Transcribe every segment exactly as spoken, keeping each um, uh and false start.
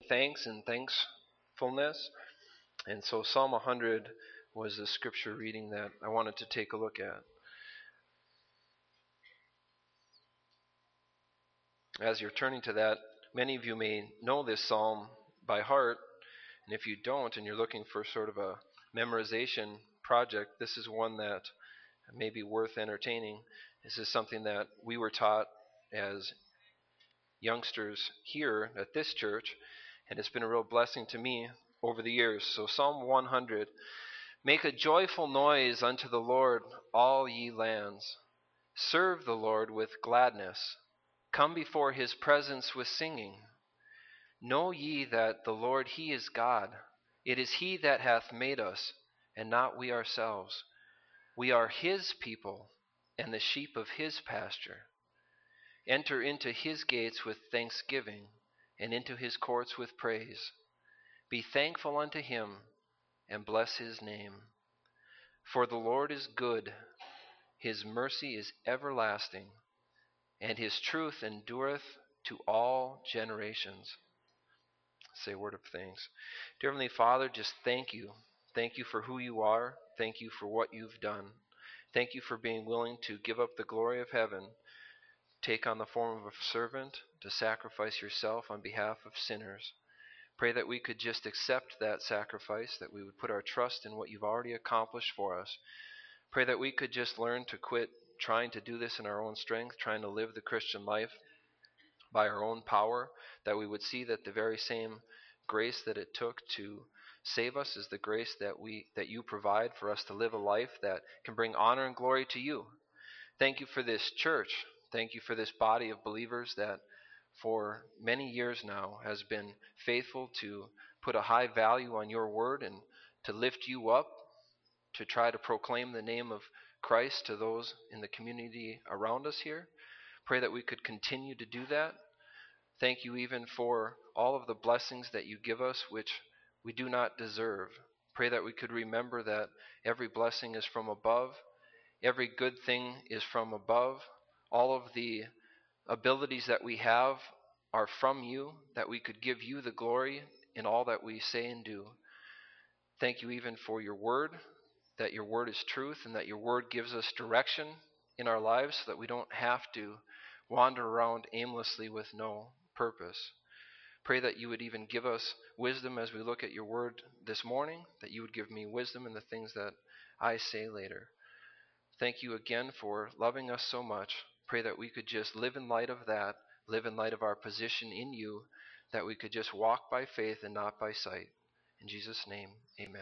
thanks and thankfulness. And so Psalm one hundred was the scripture reading that I wanted to take a look at. As you're turning to that, many of you may know this psalm by heart, and if you don't and you're looking for sort of a memorization project, this is one that may be worth entertaining. This is something that we were taught as youngsters here at this church, and it's been a real blessing to me over the years. So Psalm one hundred, make a joyful noise unto the Lord, all ye lands. Serve the Lord with gladness. Come before his presence with singing. Know ye that the Lord, he is God. It is he that hath made us, and not we ourselves. We are his people, and the sheep of his pasture. Enter into his gates with thanksgiving, and into his courts with praise. Be thankful unto him, and bless his name. For the Lord is good, his mercy is everlasting, and his truth endureth to all generations. Say a word of thanks. Dear Heavenly Father, just thank you. Thank you for who you are. Thank you for what you've done. Thank you for being willing to give up the glory of heaven, take on the form of a servant, to sacrifice yourself on behalf of sinners. Pray that we could just accept that sacrifice, that we would put our trust in what you've already accomplished for us. Pray that we could just learn to quit trying to do this in our own strength, trying to live the Christian life by our own power, that we would see that the very same grace that it took to save us is the grace that we that you provide for us to live a life that can bring honor and glory to you. Thank you for this church. Thank you for this body of believers that for many years now has been faithful to put a high value on your word and to lift you up, to try to proclaim the name of Christ to those in the community around us here. Pray that we could continue to do that. Thank you even for all of the blessings that you give us, which we do not deserve. Pray that we could remember that every blessing is from above. Every good thing is from above. All of the abilities that we have are from you, that we could give you the glory in all that we say and do. Thank you even for your word, that your word is truth and that your word gives us direction in our lives so that we don't have to wander around aimlessly with no purpose. Pray that you would even give us wisdom as we look at your word this morning, that you would give me wisdom in the things that I say later. Thank you again for loving us so much. Pray that we could just live in light of that, live in light of our position in you, that we could just walk by faith and not by sight. In Jesus' name, amen.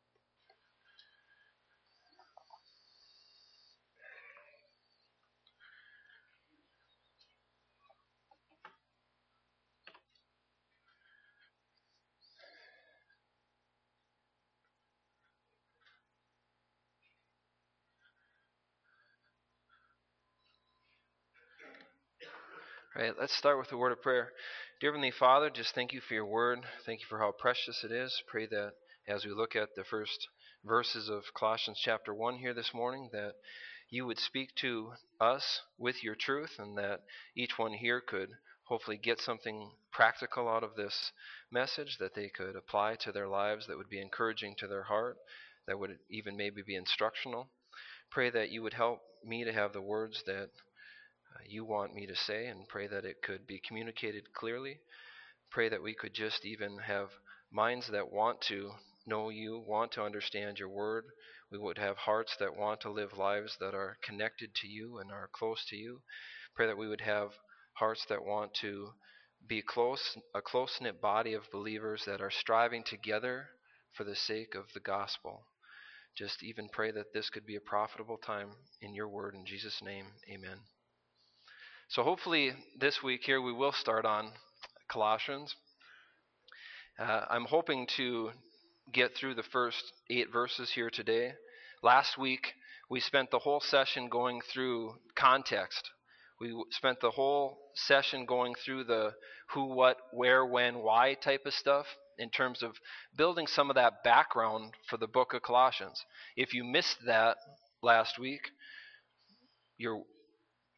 All right, let's start with a word of prayer. Dear Heavenly Father, just thank you for your word. Thank you for how precious it is. Pray that as we look at the first verses of Colossians chapter one here this morning, that you would speak to us with your truth, and that each one here could hopefully get something practical out of this message that they could apply to their lives, that would be encouraging to their heart, that would even maybe be instructional. Pray that you would help me to have the words that uh, you want me to say, and pray that it could be communicated clearly. Pray that we could just even have minds that want to know you, want to understand your word. We would have hearts that want to live lives that are connected to you and are close to you. Pray that we would have hearts that want to be close, a close-knit body of believers that are striving together for the sake of the gospel. Just even pray that this could be a profitable time in your word. In Jesus' name, amen. So hopefully this week here we will start on Colossians. Uh, I'm hoping to get through the first eight verses here today. Last week we spent the whole session going through context. We spent the whole session going through the who, what, where, when, why type of stuff in terms of building some of that background for the book of Colossians. If you missed that last week, you're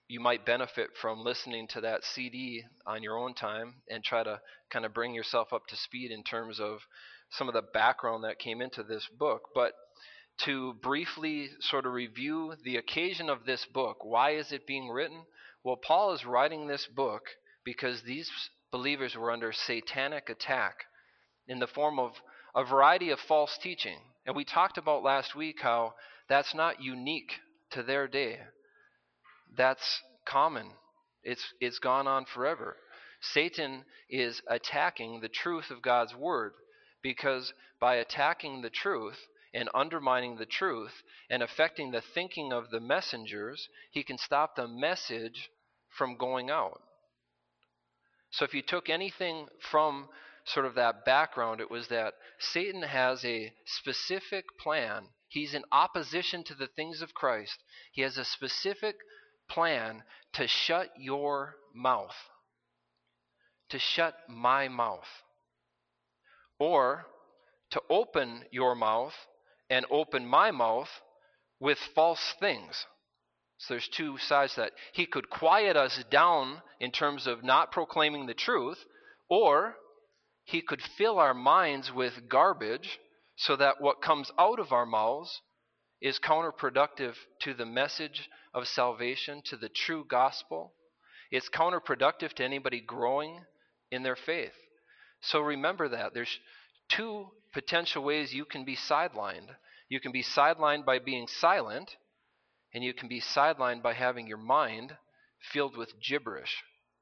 you might benefit from listening to that C D on your own time and try to kind of bring yourself up to speed in terms of some of the background that came into this book. But to briefly sort of review the occasion of this book, why is it being written? Well, Paul is writing this book because these believers were under satanic attack in the form of a variety of false teaching. And we talked about last week how that's not unique to their day. That's common. It's it's gone on forever. Satan is attacking the truth of God's word, because by attacking the truth and undermining the truth and affecting the thinking of the messengers, he can stop the message from going out. So if you took anything from sort of that background, it was that Satan has a specific plan. He's in opposition to the things of Christ. He has a specific plan to shut your mouth, to shut my mouth, or to open your mouth and open my mouth with false things. So there's two sides to that. He could quiet us down in terms of not proclaiming the truth, or he could fill our minds with garbage so that what comes out of our mouths is counterproductive to the message of salvation, to the true gospel. It's counterproductive to anybody growing in their faith. So remember that. There's two potential ways you can be sidelined. You can be sidelined by being silent, and you can be sidelined by having your mind filled with gibberish.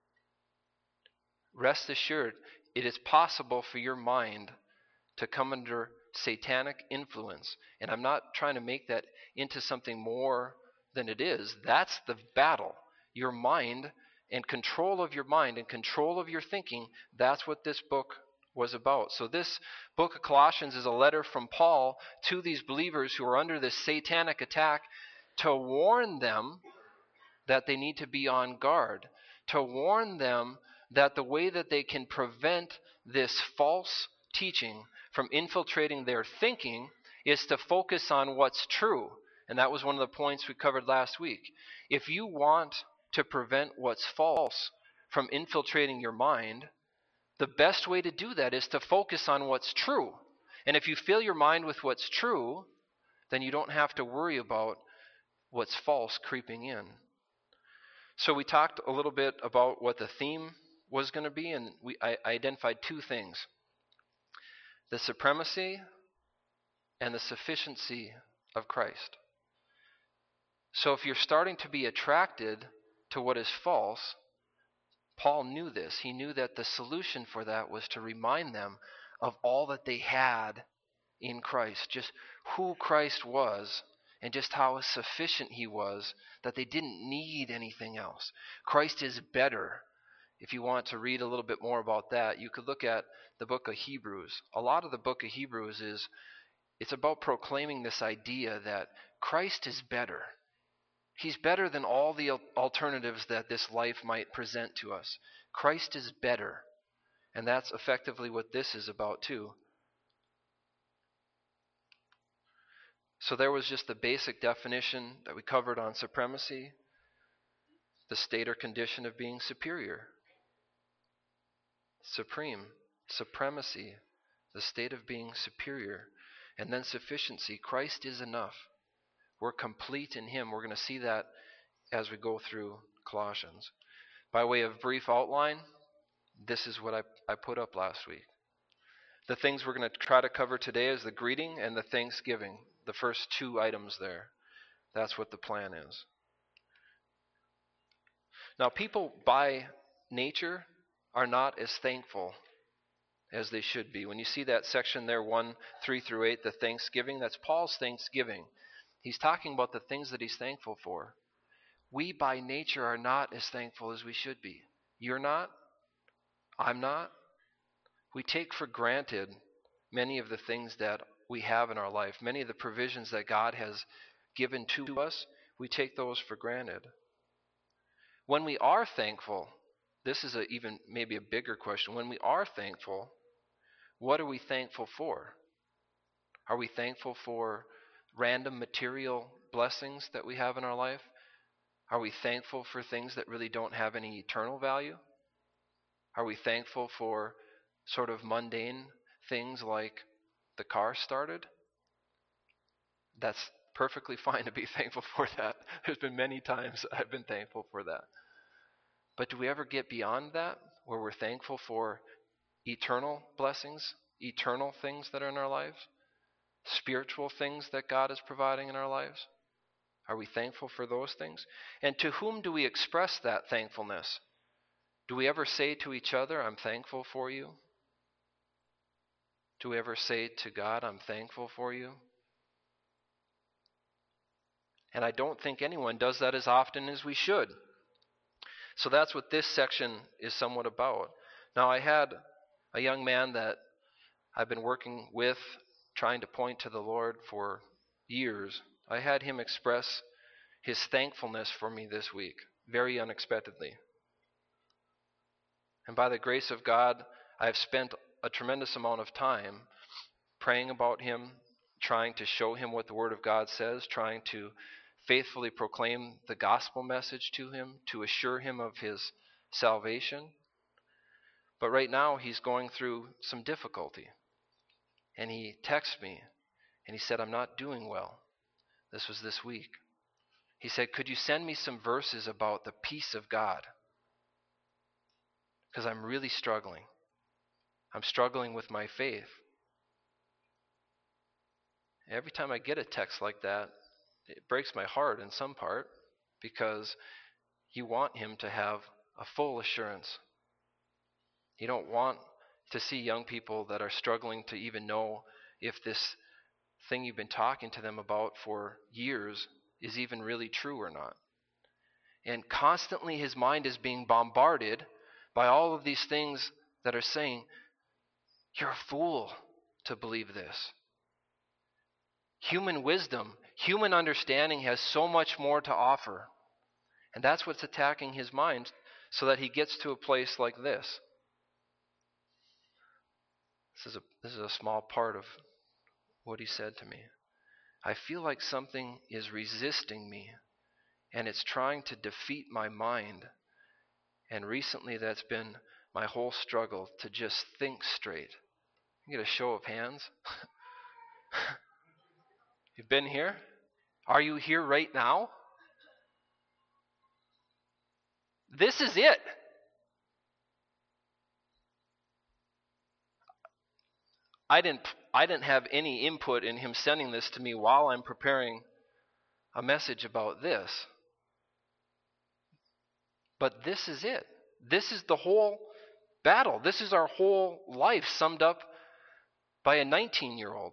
Rest assured, it is possible for your mind to come under satanic influence. And I'm not trying to make that into something more than it is. That's the battle. Your mind and control of your mind and control of your thinking, that's what this book was about. So this book of Colossians is a letter from Paul to these believers who are under this satanic attack, to warn them that they need to be on guard, to warn them that the way that they can prevent this false teaching from infiltrating their thinking is to focus on what's true. And that was one of the points we covered last week. If you want to prevent what's false from infiltrating your mind, the best way to do that is to focus on what's true. And if you fill your mind with what's true, then you don't have to worry about what's false creeping in. So we talked a little bit about what the theme was going to be, and we I, I identified two things: the supremacy and the sufficiency of Christ. So if you're starting to be attracted to what is false, Paul knew this. He knew that the solution for that was to remind them of all that they had in Christ, just who Christ was, and just how sufficient he was, that they didn't need anything else. Christ is better. If you want to read a little bit more about that, you could look at the book of Hebrews. A lot of the book of Hebrews is, it's about proclaiming this idea that Christ is better. He's better than all the alternatives that this life might present to us. Christ is better. And that's effectively what this is about too. So there was just the basic definition that we covered on supremacy, the state or condition of being superior. Supreme, supremacy, the state of being superior. And then sufficiency. Christ is enough. We're complete in him. We're going to see that as we go through Colossians. By way of brief outline, this is what I, I put up last week. The things we're going to try to cover today is the greeting and the thanksgiving. The first two items there. That's what the plan is. Now, people by nature are not as thankful as they should be. When you see that section there, one, three through eight, the thanksgiving, that's Paul's thanksgiving. He's talking about the things that he's thankful for. We by nature are not as thankful as we should be. You're not. I'm not. We take for granted many of the things that we have in our life, many of the provisions that God has given to us. We take those for granted. When we are thankful, this is a, even maybe a bigger question. When we are thankful, what are we thankful for? Are we thankful for random material blessings that we have in our life? Are we thankful for things that really don't have any eternal value? Are we thankful for sort of mundane things like the car started? That's perfectly fine to be thankful for that. There's been many times I've been thankful for that. But do we ever get beyond that, where we're thankful for eternal blessings, eternal things that are in our lives, spiritual things that God is providing in our lives? Are we thankful for those things? And to whom do we express that thankfulness? Do we ever say to each other, I'm thankful for you? Do we ever say to God, I'm thankful for you? And I don't think anyone does that as often as we should. So that's what this section is somewhat about. Now, I had a young man that I've been working with, trying to point to the Lord for years. I had him express his thankfulness for me this week, very unexpectedly. And by the grace of God, I've spent a tremendous amount of time praying about him, trying to show him what the Word of God says, trying to faithfully proclaim the gospel message to him, to assure him of his salvation. But right now, he's going through some difficulty. And he texted me, and he said, I'm not doing well. This was this week. He said, could you send me some verses about the peace of God? Because I'm really struggling. I'm struggling with my faith. Every time I get a text like that, it breaks my heart in some part, because you want him to have a full assurance. You don't want to see young people that are struggling to even know if this thing you've been talking to them about for years is even really true or not. And constantly his mind is being bombarded by all of these things that are saying, you're a fool to believe this. Human wisdom, human understanding has so much more to offer. And that's what's attacking his mind, so that he gets to a place like this. This is a, this is a small part of what he said to me. I feel like something is resisting me, and it's trying to defeat my mind. And recently that's been my whole struggle, to just think straight. Get a show of hands. You've been here? Are you here right now? This is it. I didn't I didn't have any input in him sending this to me while I'm preparing a message about this. But this is it. This is the whole battle. This is our whole life summed up by a nineteen-year-old.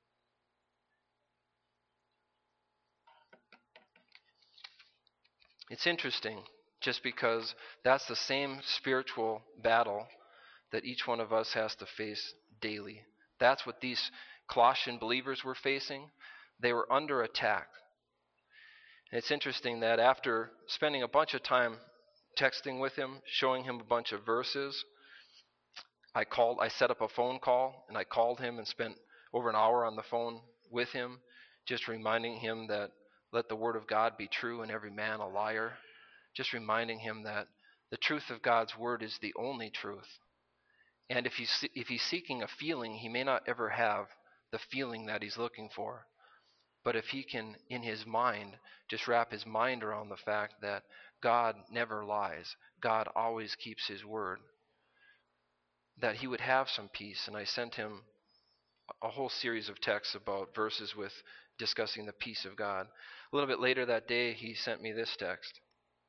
It's interesting, just because that's the same spiritual battle that each one of us has to face daily. That's what these Colossian believers were facing. They were under attack. And it's interesting that after spending a bunch of time texting with him, showing him a bunch of verses, I called, I set up a phone call, and I called him and spent over an hour on the phone with him, just reminding him that let the word of God be true and every man a liar. Just reminding him that the truth of God's word is the only truth. And if he's, if he's seeking a feeling, he may not ever have the feeling that he's looking for. But if he can, in his mind, just wrap his mind around the fact that God never lies, God always keeps his word, that he would have some peace. And I sent him a whole series of texts about verses with discussing the peace of God. A little bit later that day, he sent me this text.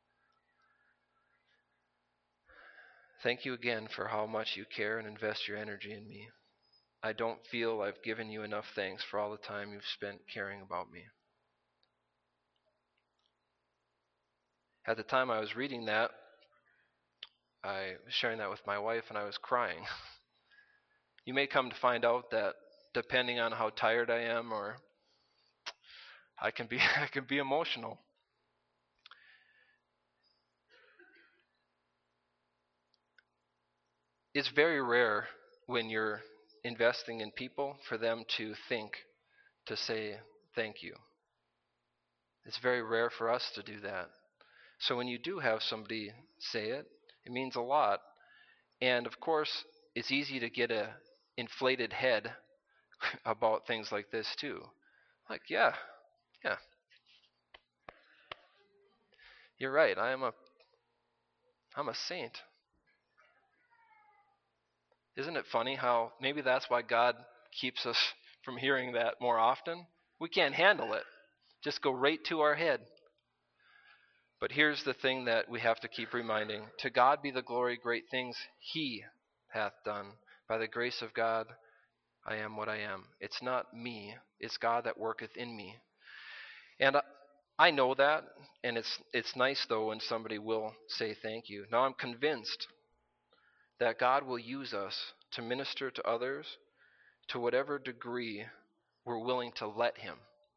Thank you again for how much you care and invest your energy in me. I don't feel I've given you enough thanks for all the time you've spent caring about me. At the time I was reading that, I was sharing that with my wife, and I was crying. You may come to find out that depending on how tired I am, or I can be I can be emotional. It's very rare when you're investing in people for them to think to say thank you. It's very rare for us to do that. So when you do have somebody say it, it means a lot. And of course, it's easy to get a inflated head about things like this too. Like, yeah, yeah, you're right. I am a I'm a saint. Isn't it funny how maybe that's why God keeps us from hearing that more often? We can't handle it. Just go right to our head. But here's the thing that we have to keep reminding. To God be the glory, great things he hath done. By the grace of God, I am what I am. It's not me. It's God that worketh in me. And I know that, and it's it's nice though when somebody will say thank you. Now I'm convinced that God will use us to minister to others to whatever degree we're willing to let him.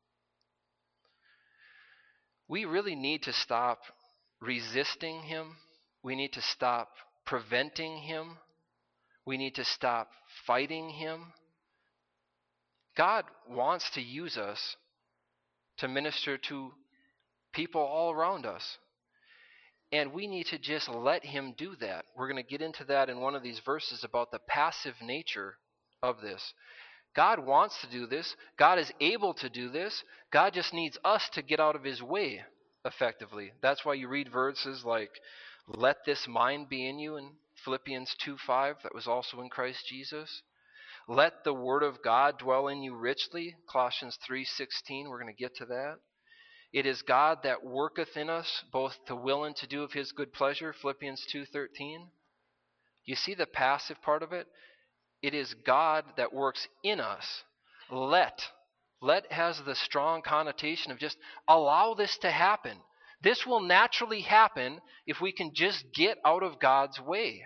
We really need to stop resisting him. We need to stop preventing him. We need to stop fighting him. God wants to use us to minister to people all around us. And we need to just let him do that. We're going to get into that in one of these verses about the passive nature of this. God wants to do this. God is able to do this. God just needs us to get out of his way effectively. That's why you read verses like, let this mind be in you in Philippians two five, that was also in Christ Jesus. Let the word of God dwell in you richly, Colossians three sixteen, we're going to get to that. It is God that worketh in us both to will and to do of his good pleasure, Philippians two thirteen. You see the passive part of it? It is God that works in us. Let. Let has the strong connotation of just allow this to happen. This will naturally happen if we can just get out of God's way.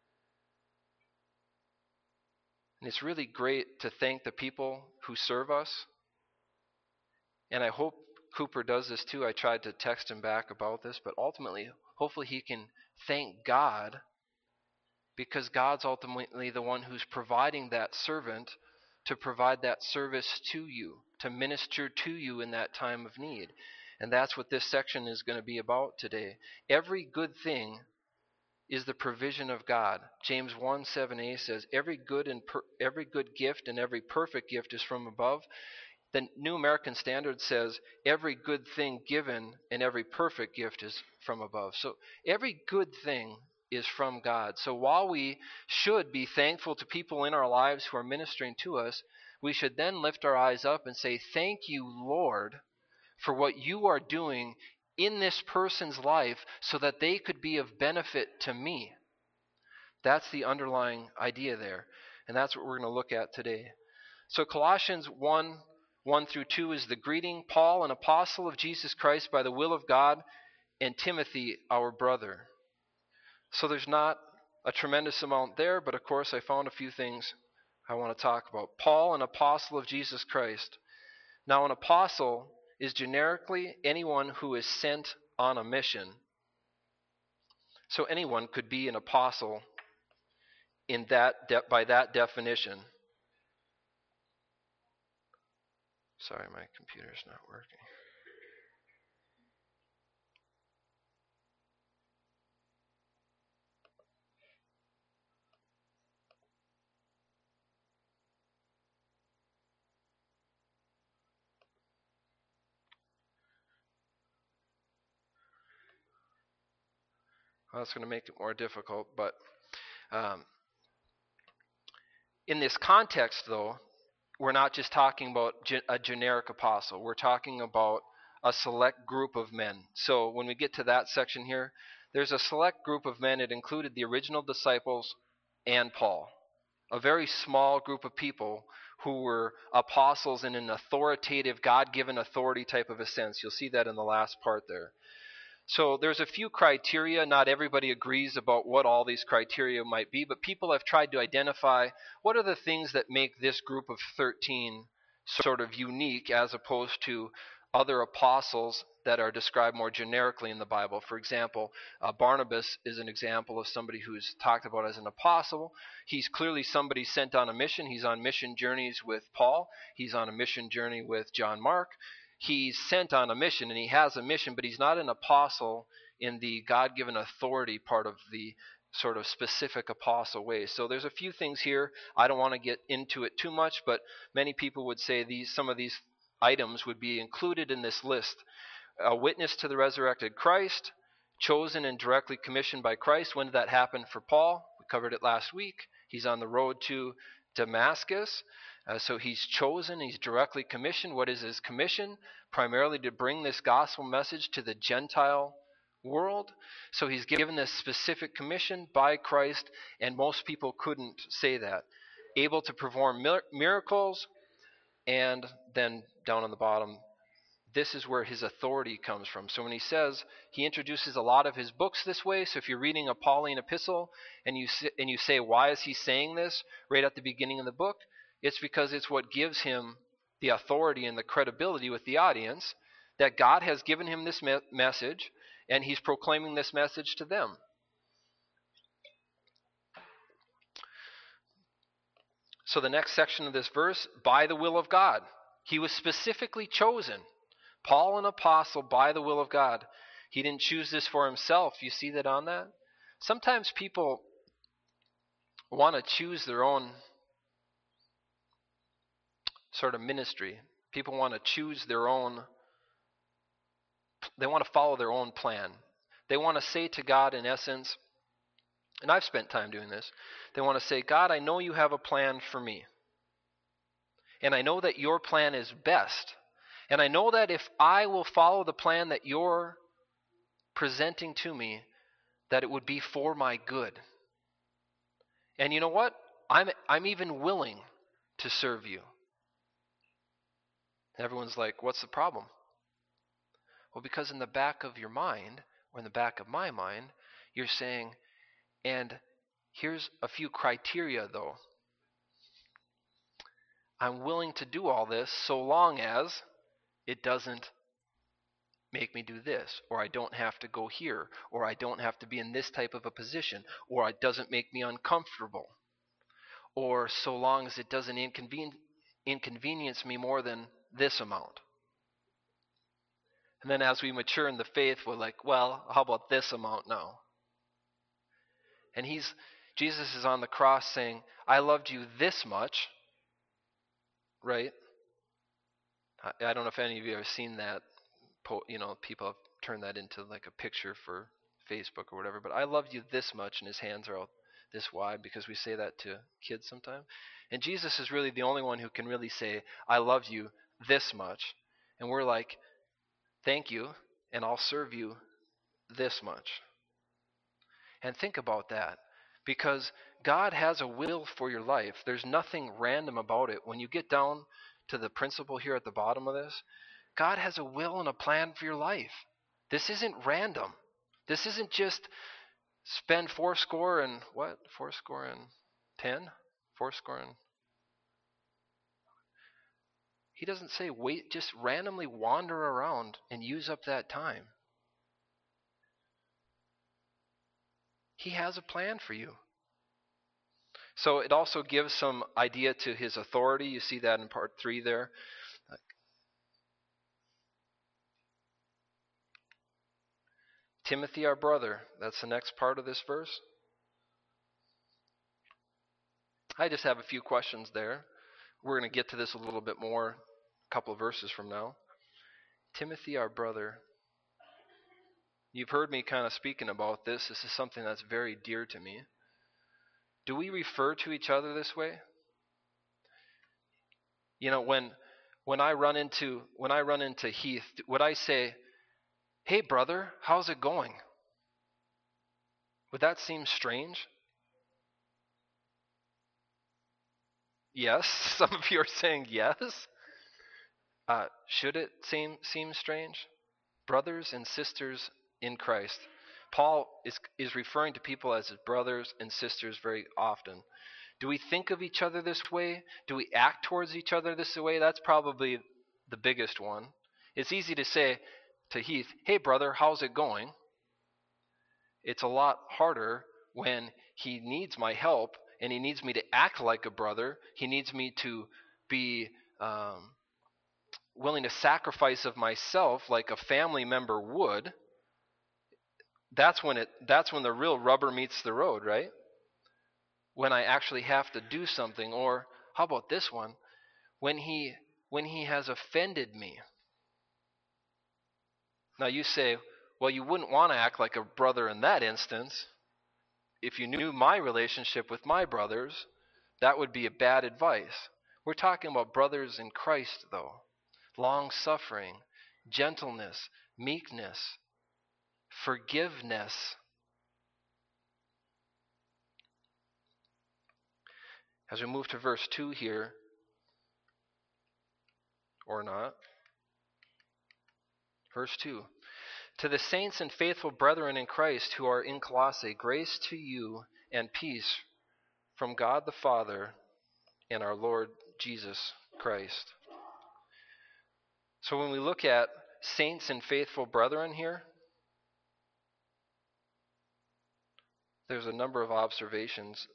And it's really great to thank the people who serve us. And I hope Cooper does this too. I tried to text him back about this, but ultimately, hopefully he can thank God, because God's ultimately the one who's providing that servant to provide that service to you, to minister to you in that time of need. And that's what this section is going to be about today. Every good thing is the provision of God. James one seven a says, every good and per- every good gift and every perfect gift is from above. The New American Standard says, every good thing given and every perfect gift is from above. So every good thing is from God. So while we should be thankful to people in our lives who are ministering to us, we should then lift our eyes up and say, thank you, Lord, for what you are doing in this person's life so that they could be of benefit to me. That's the underlying idea there. And that's what we're going to look at today. So Colossians one, one through two is the greeting. Paul, an apostle of Jesus Christ by the will of God, and Timothy, our brother. So there's not a tremendous amount there, but of course I found a few things I want to talk about. Paul, an apostle of Jesus Christ. Now an apostle is generically anyone who is sent on a mission. So anyone could be an apostle in that de- by that definition. Sorry, my computer's not working. Well, that's going to make it more difficult, but um, in this context, though, we're not just talking about ge- a generic apostle. We're talking about a select group of men. So when we get to that section here, there's a select group of men. It included the original disciples and Paul, a very small group of people who were apostles in an authoritative, God-given authority type of a sense. You'll see that in the last part there. So there's a few criteria. Not everybody agrees about what all these criteria might be, but people have tried to identify what are the things that make this group of thirteen sort of unique as opposed to other apostles that are described more generically in the Bible. For example, uh, Barnabas is an example of somebody who's talked about as an apostle. He's clearly somebody sent on a mission. He's on mission journeys with Paul. He's on a mission journey with John Mark. He's sent on a mission, and he has a mission, but he's not an apostle in the God-given authority part of the sort of specific apostle way. So there's a few things here. I don't want to get into it too much, but many people would say these some of these items would be included in this list. A witness to the resurrected Christ, chosen and directly commissioned by Christ. When did that happen for Paul? We covered it last week. He's on the road to Damascus. Uh, so he's chosen, he's directly commissioned. What is his commission? Primarily to bring this gospel message to the Gentile world. So he's given this specific commission by Christ, and most people couldn't say that. Able to perform mir- miracles, and then down on the bottom, this is where his authority comes from. So when he says, he introduces a lot of his books this way. So if you're reading a Pauline epistle and you say, and you say, why is he saying this right at the beginning of the book? It's because it's what gives him the authority and the credibility with the audience, that God has given him this me- message, and he's proclaiming this message to them. So the next section of this verse, by the will of God. He was specifically chosen. Paul, an apostle, by the will of God. He didn't choose this for himself. You see that on that? Sometimes people want to choose their own sort of ministry. People want to choose their own, they want to follow their own plan. They want to say to God, in essence, and I've spent time doing this, they want to say, God, I know you have a plan for me. And I know that your plan is best. And I know that if I will follow the plan that you're presenting to me, that it would be for my good. And you know what? I'm I'm even willing to serve you. Everyone's like, what's the problem? Well, because in the back of your mind, or in the back of my mind, you're saying, and here's a few criteria though. I'm willing to do all this so long as it doesn't make me do this, or I don't have to go here, or I don't have to be in this type of a position, or it doesn't make me uncomfortable, or so long as it doesn't inconven- inconvenience me more than this amount. And then as we mature in the faith, we're like, well, how about this amount now? And he's Jesus is on the cross saying, I loved you this much, right? I, I don't know if any of you have seen that. You know, people have turned that into like a picture for Facebook or whatever. But I loved you this much, and his hands are out this wide, because we say that to kids sometimes. And Jesus is really the only one who can really say, I love you this much. And we're like, thank you, and I'll serve you this much. And think about that, because God has a will for your life. There's nothing random about it. When you get down to the principle here at the bottom of this, God has a will and a plan for your life. This isn't random. This isn't just spend four score and what? Four score and ten? Four score and... He doesn't say wait, just randomly wander around and use up that time. He has a plan for you. So it also gives some idea to his authority. You see that in part three there. Timothy, our brother. That's the next part of this verse. I just have a few questions there. We're going to get to this a little bit more a couple of verses from now. Timothy, our brother. You've heard me kind of speaking about this. This is something that's very dear to me. Do we refer to each other this way? You know, when when I run into when I run into Heath, would I say, "Hey brother, how's it going?" Would that seem strange? Yes, some of you are saying yes. Uh, should it seem seem strange? Brothers and sisters in Christ. Paul is is referring to people as his brothers and sisters very often. Do we think of each other this way? Do we act towards each other this way? That's probably the biggest one. It's easy to say to Heath, "Hey brother, how's it going?" It's a lot harder when he needs my help and he needs me to act like a brother. He needs me to be um, willing to sacrifice of myself like a family member would. that's when it that's when the real rubber meets the road, right? When I actually have to do something. Or how about this one? When he when he has offended me. Now you say, well, you wouldn't want to act like a brother in that instance. If you knew my relationship with my brothers, that would be a bad advice. We're talking about brothers in Christ, though. Long suffering, gentleness, meekness, forgiveness. As we move to verse two here, or not, verse two. To the saints and faithful brethren in Christ who are in Colossae, grace to you and peace from God the Father and our Lord Jesus Christ. So when we look at saints and faithful brethren here, there's a number of observations.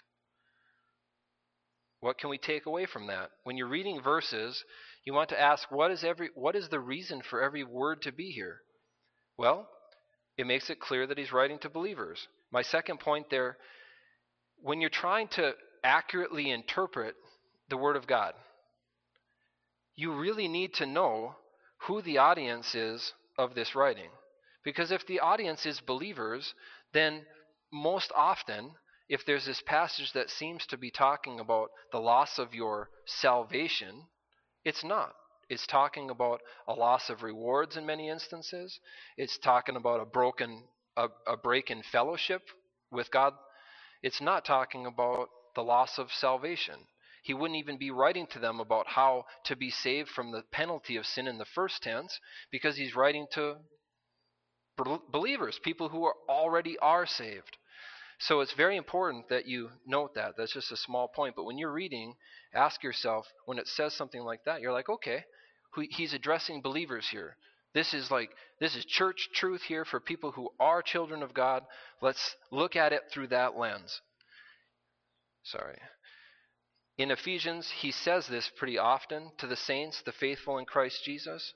What can we take away from that? When you're reading verses, you want to ask, what is every what is the reason for every word to be here? Well, it makes it clear that he's writing to believers. My second point there, when you're trying to accurately interpret the Word of God, you really need to know who the audience is of this writing. Because if the audience is believers, then most often, if there's this passage that seems to be talking about the loss of your salvation, it's not. It's talking about a loss of rewards in many instances. It's talking about a broken, a, a break in fellowship with God. It's not talking about the loss of salvation. He wouldn't even be writing to them about how to be saved from the penalty of sin in the first tense, because he's writing to believers, people who are already are saved. So it's very important that you note that. That's just a small point. But when you're reading, ask yourself, when it says something like that, you're like, okay, he's addressing believers here. This is like, this is church truth here for people who are children of God. Let's look at it through that lens. Sorry. In Ephesians, he says this pretty often to the saints, the faithful in Christ Jesus.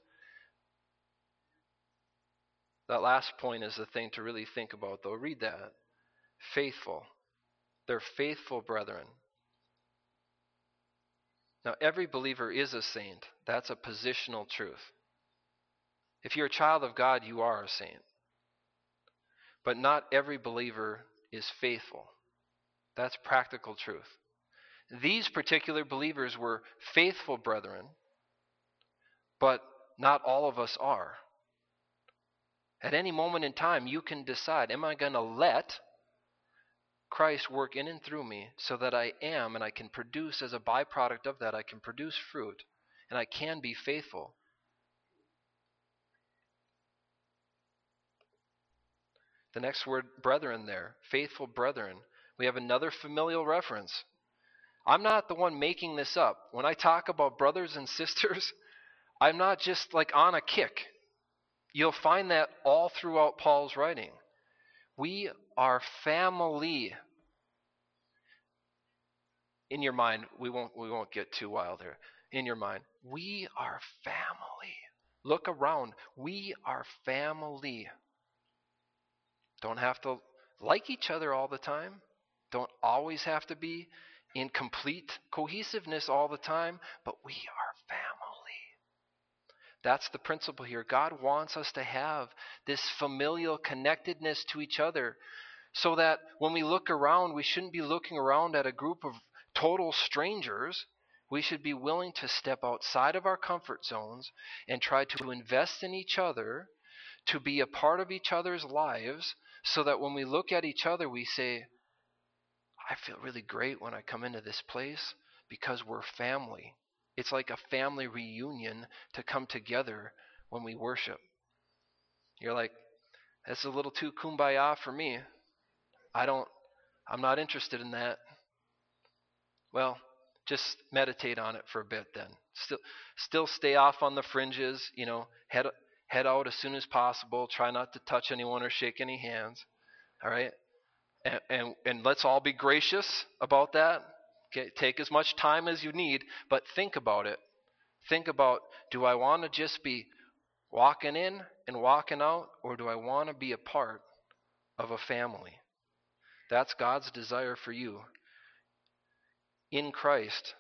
That last point is the thing to really think about, though. Read that. Faithful. They're faithful brethren. Now, every believer is a saint. That's a positional truth. If you're a child of God, you are a saint. But not every believer is faithful. That's practical truth. These particular believers were faithful brethren, but not all of us are. At any moment in time, you can decide, am I going to let Christ work in and through me so that I am, and I can produce as a byproduct of that, I can produce fruit, and I can be faithful. The next word, brethren there, faithful brethren. We have another familial reference. I'm not the one making this up. When I talk about brothers and sisters, I'm not just like on a kick. You'll find that all throughout Paul's writing. We are family. In your mind, we won't we won't get too wild here. In your mind, we are family. Look around. We are family. Don't have to like each other all the time. Don't always have to be in complete cohesiveness all the time, but we are family. That's the principle here. God wants us to have this familial connectedness to each other so that when we look around, we shouldn't be looking around at a group of total strangers. We should be willing to step outside of our comfort zones and try to invest in each other, to be a part of each other's lives, so that when we look at each other, we say, I feel really great when I come into this place because we're family. It's like a family reunion to come together when we worship. You're like, that's a little too kumbaya for me. I don't, I'm not interested in that. Well, just meditate on it for a bit then. Still, still stay off on the fringes, you know, head, head out as soon as possible. Try not to touch anyone or shake any hands. All right? And, and, and let's all be gracious about that. Okay, take as much time as you need, but think about it. Think about, do I want to just be walking in and walking out, or do I want to be a part of a family. That's God's desire for you in Christ.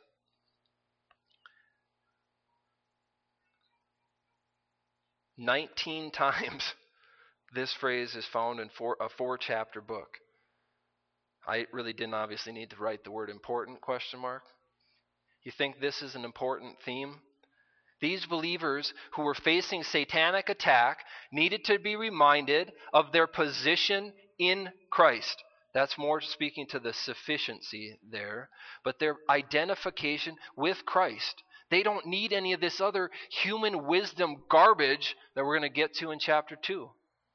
nineteen times this phrase is found in four, a four-chapter book. I really didn't obviously need to write the word important, question mark. You think this is an important theme? These believers who were facing satanic attack needed to be reminded of their position in Christ. That's more speaking to the sufficiency there, but their identification with Christ. They don't need any of this other human wisdom garbage that we're going to get to in chapter two.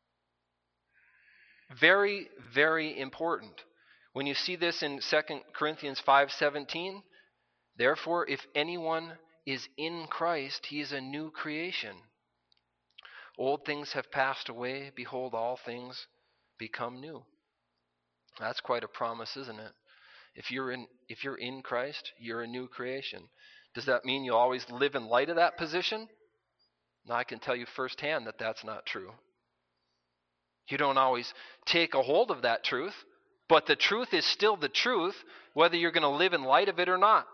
Very, very important. When you see this in Second Corinthians five seventeen, therefore, if anyone is in Christ, he is a new creation. Old things have passed away. Behold, all things become new. That's quite a promise, isn't it? If you're in, if you're in Christ, you're a new creation. Does that mean you'll always live in light of that position? Now, I can tell you firsthand that that's not true. You don't always take a hold of that truth, but the truth is still the truth, whether you're going to live in light of it or not.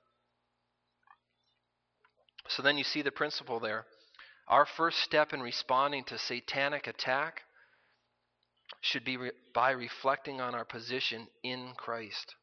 So then you see the principle there. Our first step in responding to satanic attack should be re- by reflecting on our position in Christ.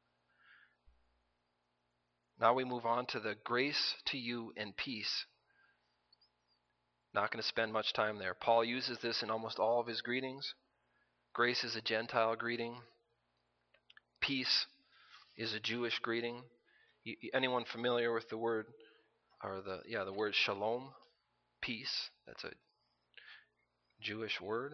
Now we move on to the grace to you and peace. Not going to spend much time there. Paul uses this in almost all of his greetings. Grace is a Gentile greeting. Peace is a Jewish greeting. Anyone familiar with the word, or the yeah, the word shalom, peace? That's a Jewish word.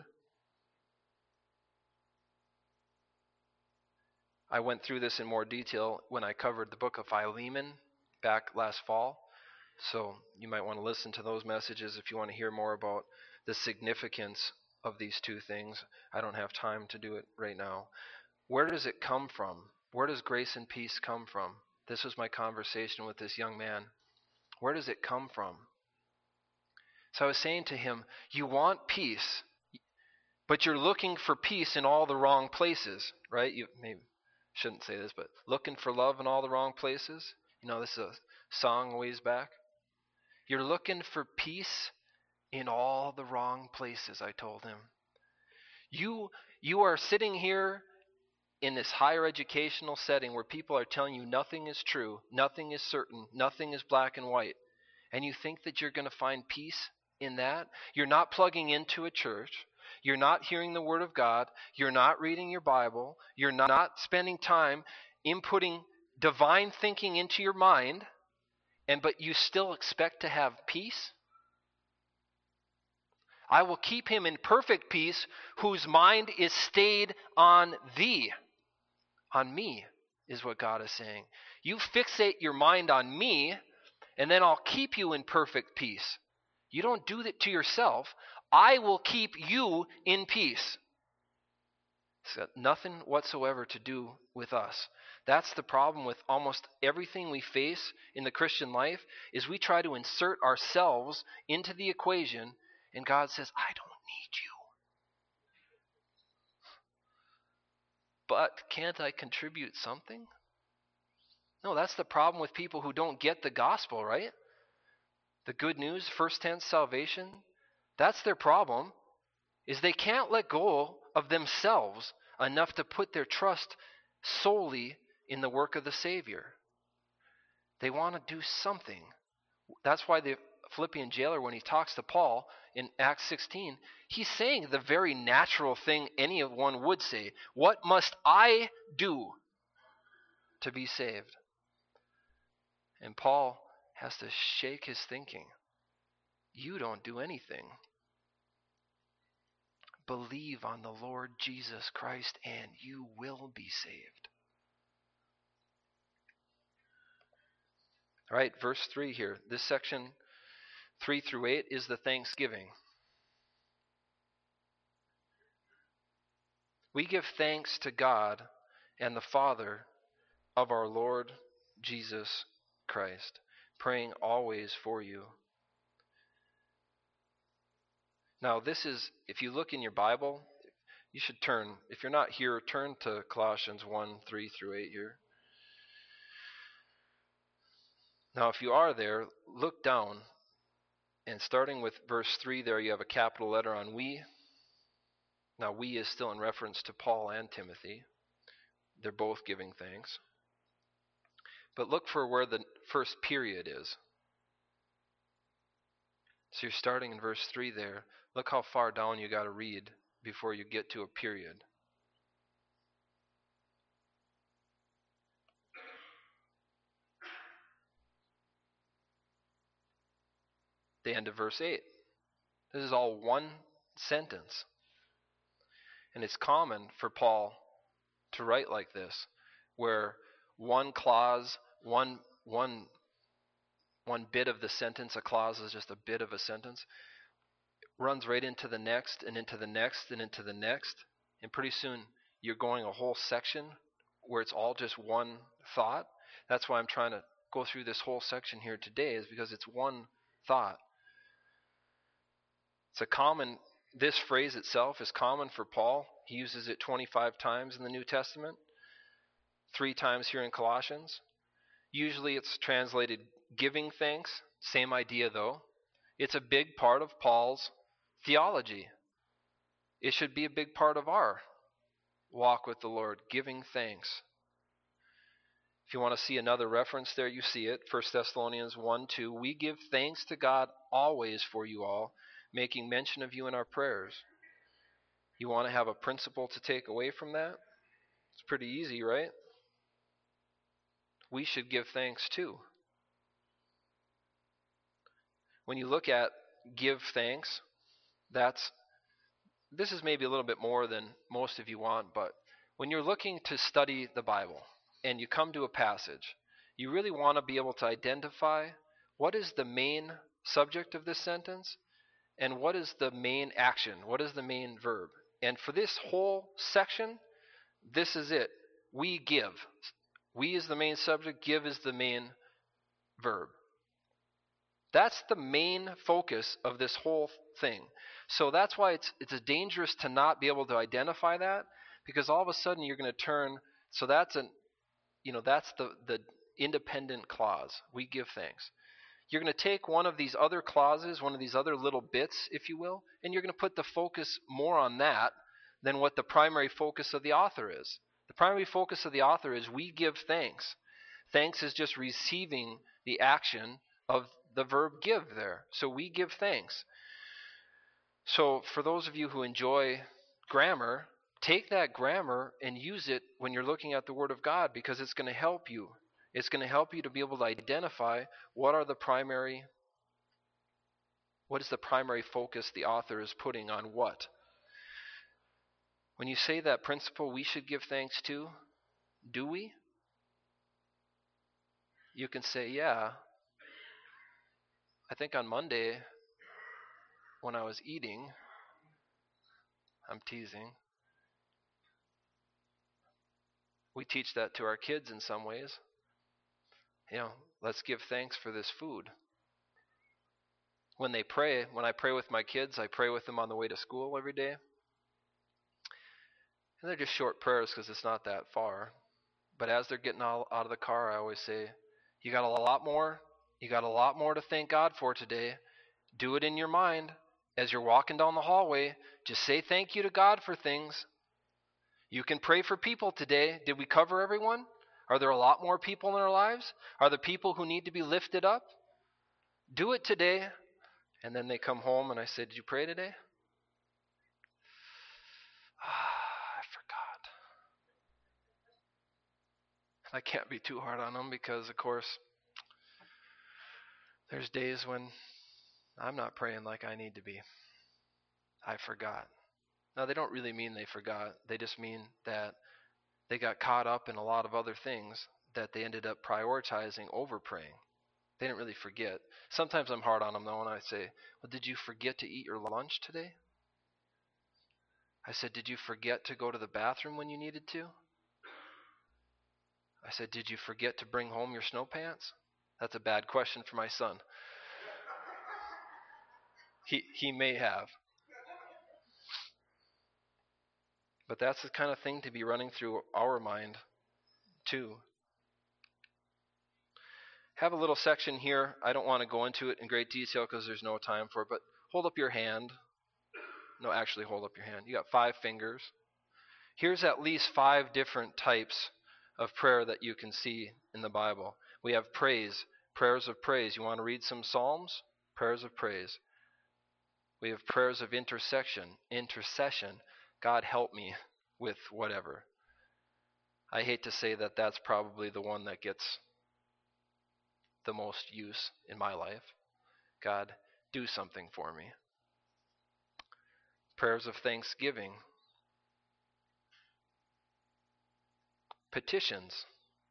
I went through this in more detail when I covered the book of Philemon back last fall. So you might want to listen to those messages if you want to hear more about the significance of these two things. I don't have time to do it right now. Where does it come from? Where does grace and peace come from? This was my conversation with this young man. Where does it come from? So I was saying to him, you want peace, but you're looking for peace in all the wrong places, right? You maybe shouldn't say this, but looking for love in all the wrong places. You know, this is a song a ways back. You're looking for peace in all the wrong places, I told him. You you are sitting here in this higher educational setting where people are telling you nothing is true, nothing is certain, nothing is black and white, and you think that you're going to find peace in that? You're not plugging into a church. You're not hearing the Word of God. You're not reading your Bible. You're not spending time inputting divine thinking into your mind. And but you still expect to have peace? I will keep him in perfect peace whose mind is stayed on thee. On me is what God is saying. You fixate your mind on me, and then I'll keep you in perfect peace. You don't do that to yourself. I will keep you in peace. It's got nothing whatsoever to do with us. That's the problem with almost everything we face in the Christian life, is we try to insert ourselves into the equation, and God says, I don't need you. But can't I contribute something? No, that's the problem with people who don't get the gospel, right? The good news, first tense salvation, that's their problem, is they can't let go of themselves enough to put their trust solely in the work of the Savior. They want to do something. That's why the Philippian jailer, when he talks to Paul in Acts sixteen, he's saying the very natural thing anyone would say. What must I do to be saved? And Paul has to shake his thinking. You don't do anything. Believe on the Lord Jesus Christ and you will be saved. All right, verse three here. This section, three through eight, is the thanksgiving. We give thanks to God and the Father of our Lord Jesus Christ, praying always for you. Now this is, if you look in your Bible, You should turn. If you're not here, turn to Colossians one, three through eight here. Now, if you are there, look down, and starting with verse three there, you have a capital letter on we. Now, we is still in reference to Paul and Timothy. They're both giving thanks. But look for where the first period is. So you're starting in verse three there. Look how far down you got to read before you get to a period. The end of verse eight. This is all one sentence. And it's common for Paul to write like this, where one clause, one one one bit of the sentence, a clause is just a bit of a sentence, runs right into the next and into the next and into the next, and pretty soon you're going a whole section where it's all just one thought. That's why I'm trying to go through this whole section here today, is because it's one thought. It's a common, this phrase itself is common for Paul. He uses it twenty-five times in the New Testament, three times here in Colossians. Usually it's translated giving thanks, same idea though. It's a big part of Paul's theology. It should be a big part of our walk with the Lord, giving thanks. If you want to see another reference there, you see it, First Thessalonians one two. We give thanks to God always for you all, making mention of you in our prayers. You want to have a principle to take away from that? It's pretty easy, right? We should give thanks too. When you look at give thanks, that's this is maybe a little bit more than most of you want, but when you're looking to study the Bible and you come to a passage, you really want to be able to identify what is the main subject of this sentence and what is the main action, what is the main verb. And for this whole section, this is it. We give. We is the main subject, give is the main verb. That's the main focus of this whole thing. So that's why it's it's dangerous to not be able to identify that, because all of a sudden you're going to turn. So that's an, you know, that's the the independent clause. We give thanks. You're going to take one of these other clauses, one of these other little bits, if you will, and you're going to put the focus more on that than what the primary focus of the author is. The primary focus of the author is we give thanks. Thanks is just receiving the action of the verb give there. So we give thanks. So for those of you who enjoy grammar, take that grammar and use it when you're looking at the Word of God, because it's going to help you. It's going to help you to be able to identify what are the primary, what is the primary focus the author is putting on what. When you say that principle, we should give thanks to, do we? You can say, yeah. I think on Monday, when I was eating, I'm teasing, we teach that to our kids in some ways. You know, let's give thanks for this food. When they pray, when I pray with my kids, I pray with them on the way to school every day. And they're just short prayers because it's not that far. But as they're getting out of the car, I always say, you got a lot more, you got a lot more to thank God for today. Do it in your mind. As you're walking down the hallway, just say thank you to God for things. You can pray for people today. Did we cover everyone? Are there a lot more people in our lives? Are there people who need to be lifted up? Do it today. And then they come home and I say, did you pray today? Ah, I forgot. I can't be too hard on them because, of course, there's days when I'm not praying like I need to be. I forgot. Now, they don't really mean they forgot. They just mean that they got caught up in a lot of other things that they ended up prioritizing over praying. They didn't really forget. Sometimes I'm hard on them, though, and I say, well, did you forget to eat your lunch today? I said, did you forget to go to the bathroom when you needed to? I said, did you forget to bring home your snow pants? That's a bad question for my son. He he may have. But that's the kind of thing to be running through our mind too. Have a little section here. I don't want to go into it in great detail because there's no time for it, but hold up your hand. No, actually hold up your hand. You got five fingers. Here's at least five different types of prayer that you can see in the Bible. We have praise, prayers of praise. You want to read some Psalms? Prayers of praise. We have prayers of intercession, intercession. God help me with whatever. I hate to say that that's probably the one that gets the most use in my life. God, do something for me. Prayers of thanksgiving. Petitions.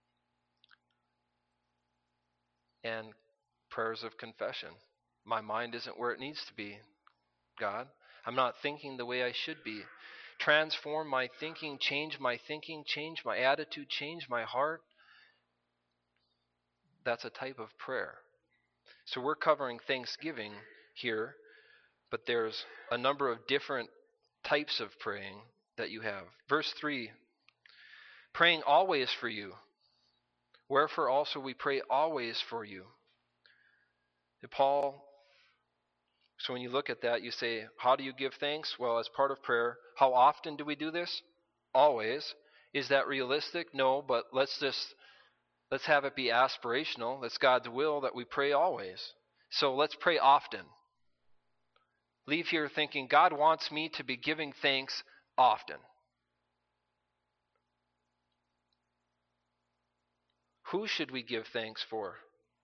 And prayers of confession. My mind isn't where it needs to be, God. I'm not thinking the way I should be. Transform my thinking, change my thinking, change my attitude, change my heart. That's a type of prayer. So we're covering thanksgiving here, but there's a number of different types of praying that you have. Verse three, praying always for you. Wherefore also we pray always for you. And Paul, so when you look at that, you say, how do you give thanks? Well, as part of prayer. How often do we do this? Always. Is that realistic? No, but let's just, let's have it be aspirational. That's God's will that we pray always. So let's pray often. Leave here thinking, God wants me to be giving thanks often. Who should we give thanks for?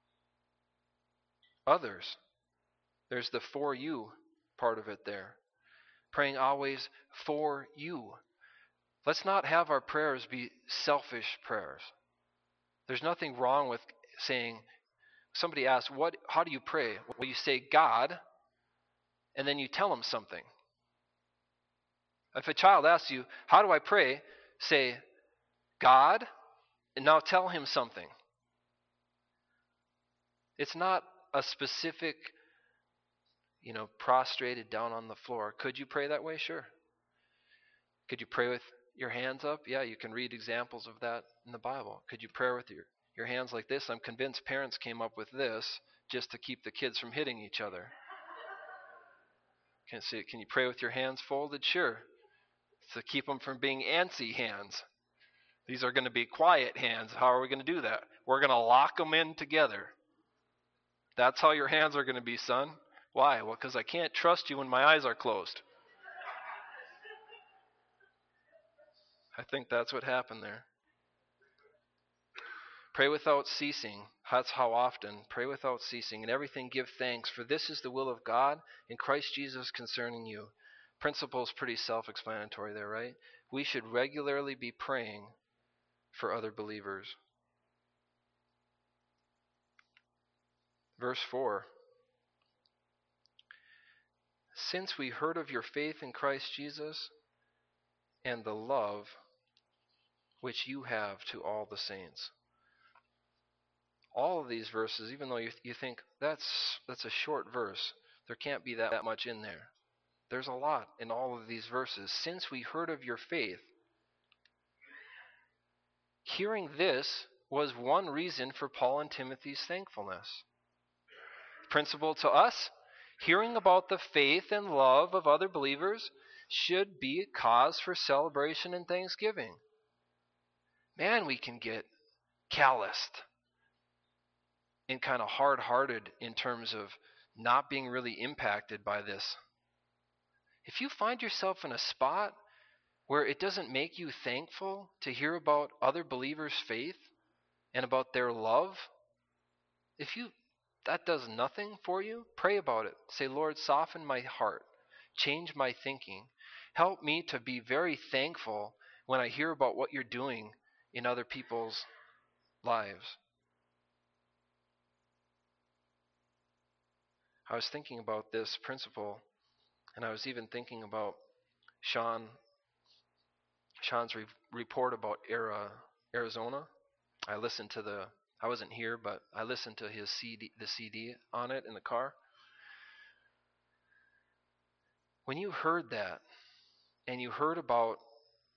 Others. There's the for you part of it there. Praying always for you. Let's not have our prayers be selfish prayers. There's nothing wrong with saying, somebody asks, "What? How do you pray?" Well, you say God, and then you tell them something. If a child asks you, how do I pray? Say, God, and now tell him something. It's not a specific, you know, prostrated down on the floor. Could you pray that way? Sure. Could you pray with your hands up? Yeah, you can read examples of that in the Bible. Could you pray with your, your hands like this? I'm convinced parents came up with this just to keep the kids from hitting each other. Can, see, can you pray with your hands folded? Sure. To keep them from being antsy hands. These are going to be quiet hands. How are we going to do that? We're going to lock them in together. That's how your hands are going to be, son. Why? Well, because I can't trust you when my eyes are closed. I think that's what happened there. Pray without ceasing. That's how often. Pray without ceasing. In everything give thanks, for this is the will of God in Christ Jesus concerning you. Principle is pretty self-explanatory there, right? We should regularly be praying for other believers. Verse four. Since we heard of your faith in Christ Jesus and the love which you have to all the saints. All of these verses, even though you, you think that's that's a short verse, there can't be that, that much in there. There's a lot in all of these verses. Since we heard of your faith, hearing this was one reason for Paul and Timothy's thankfulness. Principle to us, hearing about the faith and love of other believers should be a cause for celebration and thanksgiving. Man, we can get calloused and kind of hard-hearted in terms of not being really impacted by this. If you find yourself in a spot where it doesn't make you thankful to hear about other believers' faith and about their love, if you that does nothing for you, pray about it. Say, Lord, soften my heart. Change my thinking. Help me to be very thankful when I hear about what you're doing in other people's lives. I was thinking about this principle, and I was even thinking about Sean, Sean's re- report about Era, Arizona. I listened to the, I wasn't here, but I listened to his C D, the C D on it in the car. When you heard that, and you heard about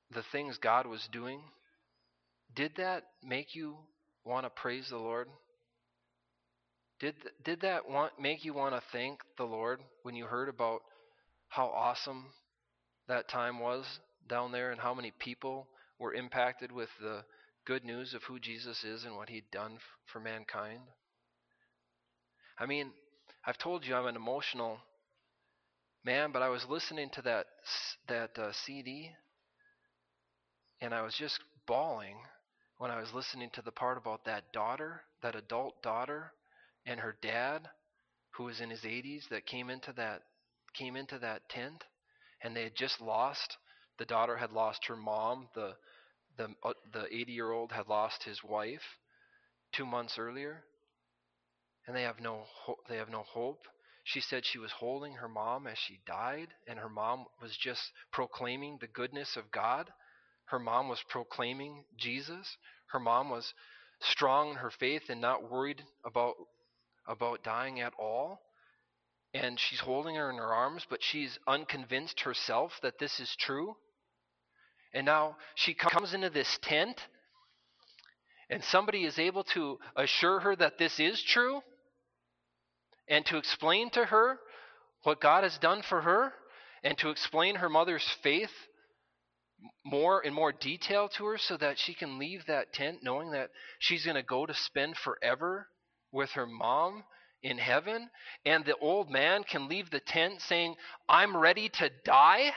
the things God was doing, did that make you want to praise the Lord? Did did that want, make you want to thank the Lord when you heard about how awesome that time was down there and how many people were impacted with the good news of who Jesus is and what he'd done for mankind? I mean, I've told you I'm an emotional man, but I was listening to that that uh, C D, and I was just bawling when I was listening to the part about that daughter, that adult daughter, and her dad, who was in his eighties, that came into that came into that tent, and they had just lost. The daughter had lost her mom. The the uh, the eighty-year-old had lost his wife two months earlier, and they have no ho- they have no hope. She said she was holding her mom as she died, and her mom was just proclaiming the goodness of God. Her mom was proclaiming Jesus. Her mom was strong in her faith and not worried about about dying at all. And she's holding her in her arms, but she's unconvinced herself that this is true. And now she comes into this tent, and somebody is able to assure her that this is true and to explain to her what God has done for her and to explain her mother's faith more in more detail to her so that she can leave that tent knowing that she's going to go to spend forever with her mom in heaven, and the old man can leave the tent saying, I'm ready to die?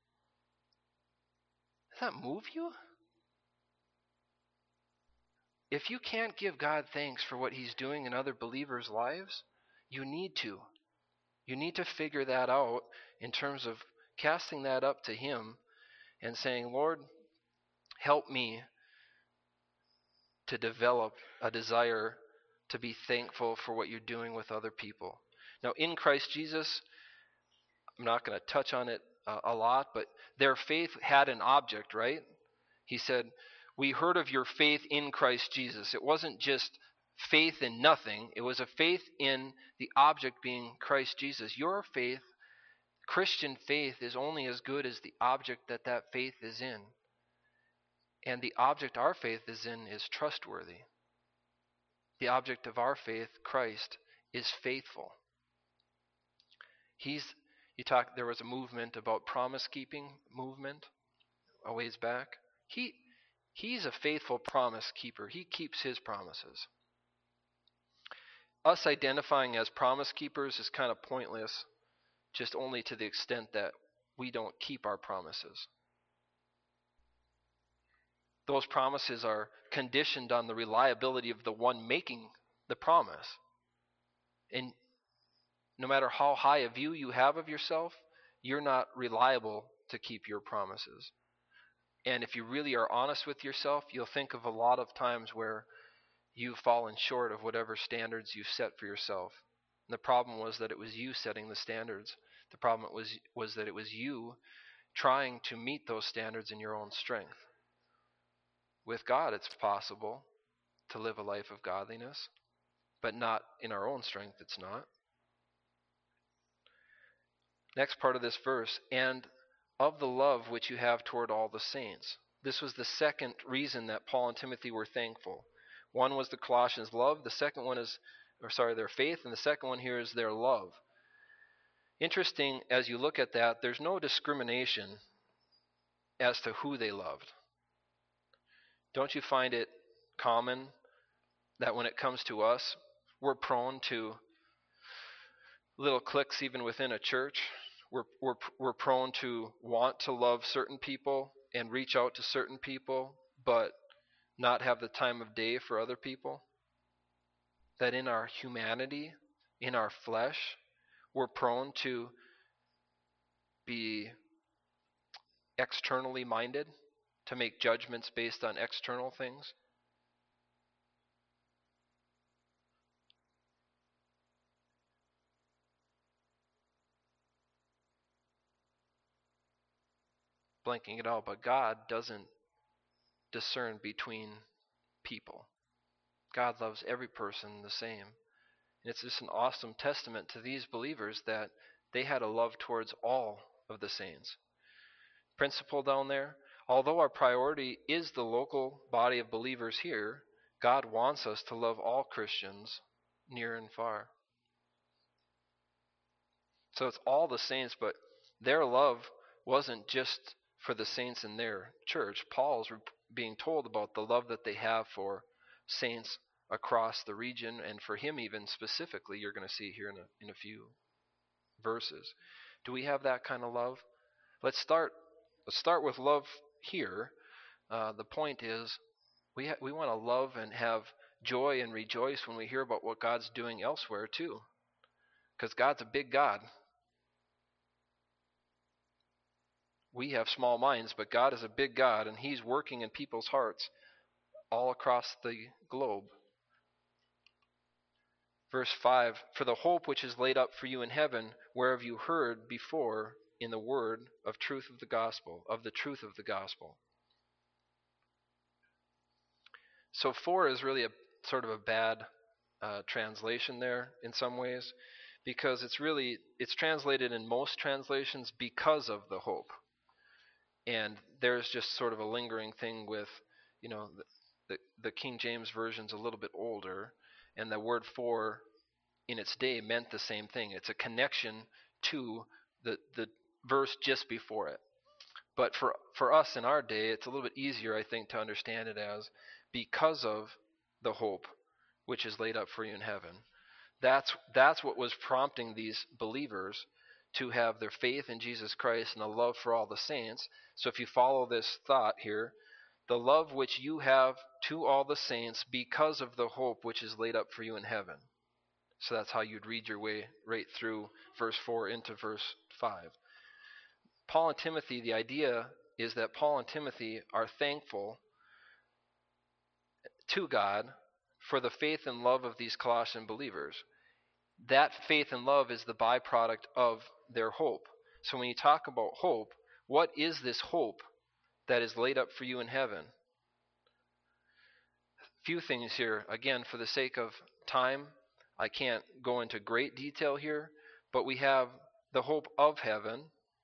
Does that move you? If you can't give God thanks for what he's doing in other believers' lives, you need to. You need to figure that out in terms of casting that up to him and saying, Lord, help me to develop a desire to be thankful for what you're doing with other people. Now, in Christ Jesus, I'm not going to touch on it uh, a lot, but their faith had an object, right? He said, we heard of your faith in Christ Jesus. It wasn't just faith in nothing. It was a faith in the object being Christ Jesus. Your faith, Christian faith, is only as good as the object that that faith is in. And the object our faith is in is trustworthy. The object of our faith, Christ, is faithful. He's, you talk, there was a movement about promise-keeping movement a ways back. He, he's a faithful promise keeper. He keeps his promises. Us identifying as promise keepers is kind of pointless, just only to the extent that we don't keep our promises. Those promises are conditioned on the reliability of the one making the promise. And no matter how high a view you have of yourself, you're not reliable to keep your promises. And if you really are honest with yourself, you'll think of a lot of times where you've fallen short of whatever standards you've set for yourself. And the problem was that it was you setting the standards. The problem was was that it was you trying to meet those standards in your own strength. With God, it's possible to live a life of godliness, but not in our own strength, it's not. Next part of this verse, and of the love which you have toward all the saints. This was the second reason that Paul and Timothy were thankful. One was the Colossians' love, the second one is, or sorry, their faith, and the second one here is their love. Interesting, as you look at that, there's no discrimination as to who they loved. Don't you find it common that when it comes to us, we're prone to little cliques even within a church? We're, we're, we're prone to want to love certain people and reach out to certain people, but not have the time of day for other people? That in our humanity, in our flesh, we're prone to be externally minded, to make judgments based on external things? Blanking it out, but God doesn't discern between people. God loves every person the same. And it's just an awesome testament to these believers that they had a love towards all of the saints. Principle down there, Although our priority is the local body of believers here, God wants us to love all Christians near and far. So it's all the saints, but their love wasn't just for the saints in their church. Paul's being told about the love that they have for saints across the region, and for him even specifically, you're going to see here in a, in a few verses. Do we have that kind of love? Let's start. Let's start with love here. Uh, the point is, we ha- we want to love and have joy and rejoice when we hear about what God's doing elsewhere too, because God's a big God. We have small minds, but God is a big God, and He's working in people's hearts all across the globe. Verse five, for the hope which is laid up for you in heaven, whereof you heard before in the word of truth of the gospel, of the truth of the gospel. So for is really a sort of a bad uh, translation there in some ways, because it's really, it's translated in most translations because of the hope. And there's just sort of a lingering thing with, you know, the, the, the King James Version's a little bit older, and the word for in its day meant the same thing. It's a connection to the, the verse just before it. But for, for us in our day, it's a little bit easier, I think, to understand it as because of the hope which is laid up for you in heaven. That's, that's what was prompting these believers to have their faith in Jesus Christ and a love for all the saints. So if you follow this thought here, the love which you have to all the saints because of the hope which is laid up for you in heaven. So that's how you'd read your way right through verse four into verse five. Paul and Timothy, the idea is that Paul and Timothy are thankful to God for the faith and love of these Colossian believers. That faith and love is the byproduct of their hope. So when you talk about hope, what is this hope that is laid up for you in heaven? Few things here. Again, for the sake of time, I can't go into great detail here, but we have the hope of heaven.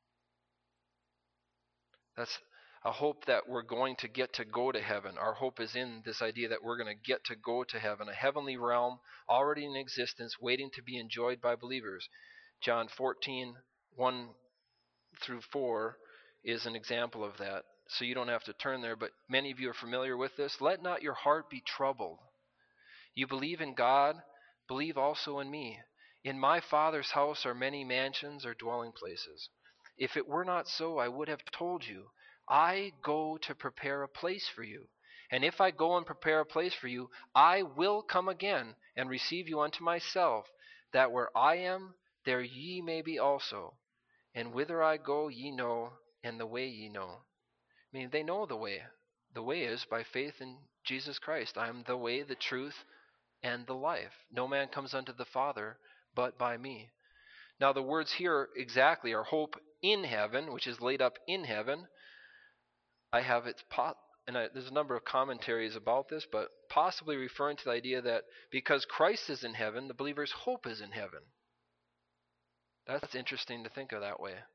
That's a hope that we're going to get to go to heaven. Our hope is in this idea that we're going to get to go to heaven, a heavenly realm already in existence, waiting to be enjoyed by believers. John fourteen, one through four is an example of that. So you don't have to turn there, but many of you are familiar with this. Let not your heart be troubled. You believe in God, believe also in me. In my Father's house are many mansions or dwelling places. If it were not so, I would have told you. I go to prepare a place for you. And if I go and prepare a place for you, I will come again and receive you unto myself, that where I am, there ye may be also. And whither I go, ye know, and the way ye know. I mean, they know the way. The way is by faith in Jesus Christ. I am the way, the truth, and the life. No man comes unto the Father but by me. Now the words here exactly are hope in heaven, which is laid up in heaven. I have it, po- and I, there's a number of commentaries about this, but possibly referring to the idea that because Christ is in heaven, the believer's hope is in heaven. That's interesting to think of that way.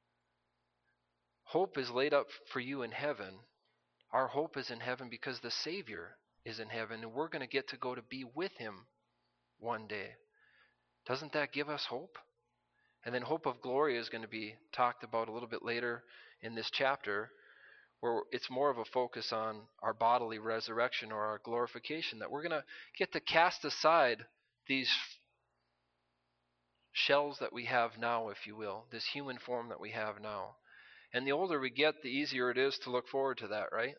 Hope is laid up for you in heaven. Our hope is in heaven because the Savior is in heaven, and we're going to get to go to be with Him one day. Doesn't that give us hope? And then hope of glory is going to be talked about a little bit later in this chapter, where it's more of a focus on our bodily resurrection or our glorification, that we're going to get to cast aside these shells that we have now, if you will, this human form that we have now. And the older we get, the easier it is to look forward to that, right?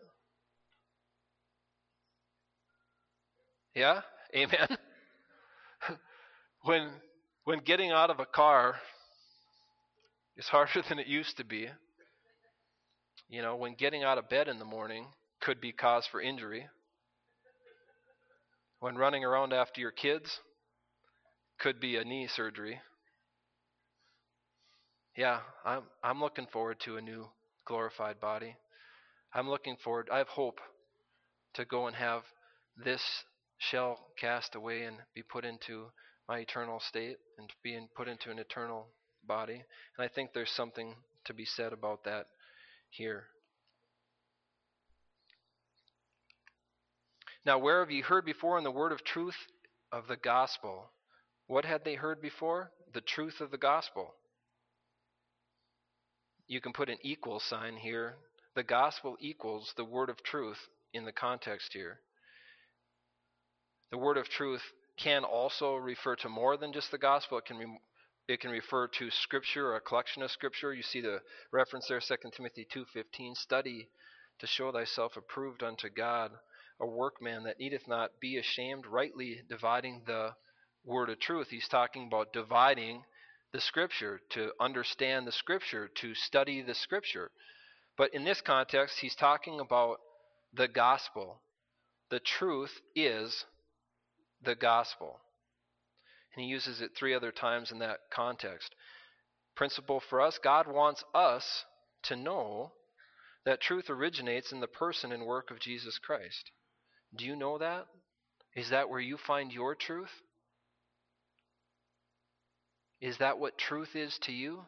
Yeah? Amen? when when getting out of a car is harder than it used to be, you know, when getting out of bed in the morning could be cause for injury, when running around after your kids could be a knee surgery. Yeah, I'm I'm looking forward to a new glorified body. I'm looking forward, I have hope to go and have this shell cast away and be put into my eternal state and being put into an eternal body. And I think there's something to be said about that here. Now where have ye heard before in the word of truth of the gospel? What had they heard before? The truth of the gospel. You can put an equal sign here. The gospel equals the word of truth in the context here. The word of truth can also refer to more than just the gospel. It can re- it can refer to scripture or a collection of scripture. You see the reference there, Second Timothy two fifteen. Study to show thyself approved unto God, a workman that needeth not be ashamed, rightly dividing the word of truth. He's talking about dividing the scripture, to understand the scripture, to study the scripture. But in this context, he's talking about the gospel. The truth is the gospel. And he uses it three other times in that context. Principle for us, God wants us to know that truth originates in the person and work of Jesus Christ. Do you know that? Is that where you find your truth? Is that what truth is to you?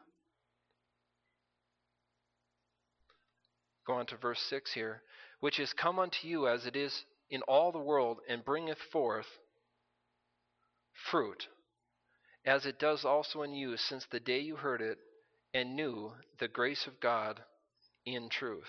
Go on to verse six here. Which is come unto you as it is in all the world, and bringeth forth fruit, as it does also in you, since the day you heard it, and knew the grace of God in truth.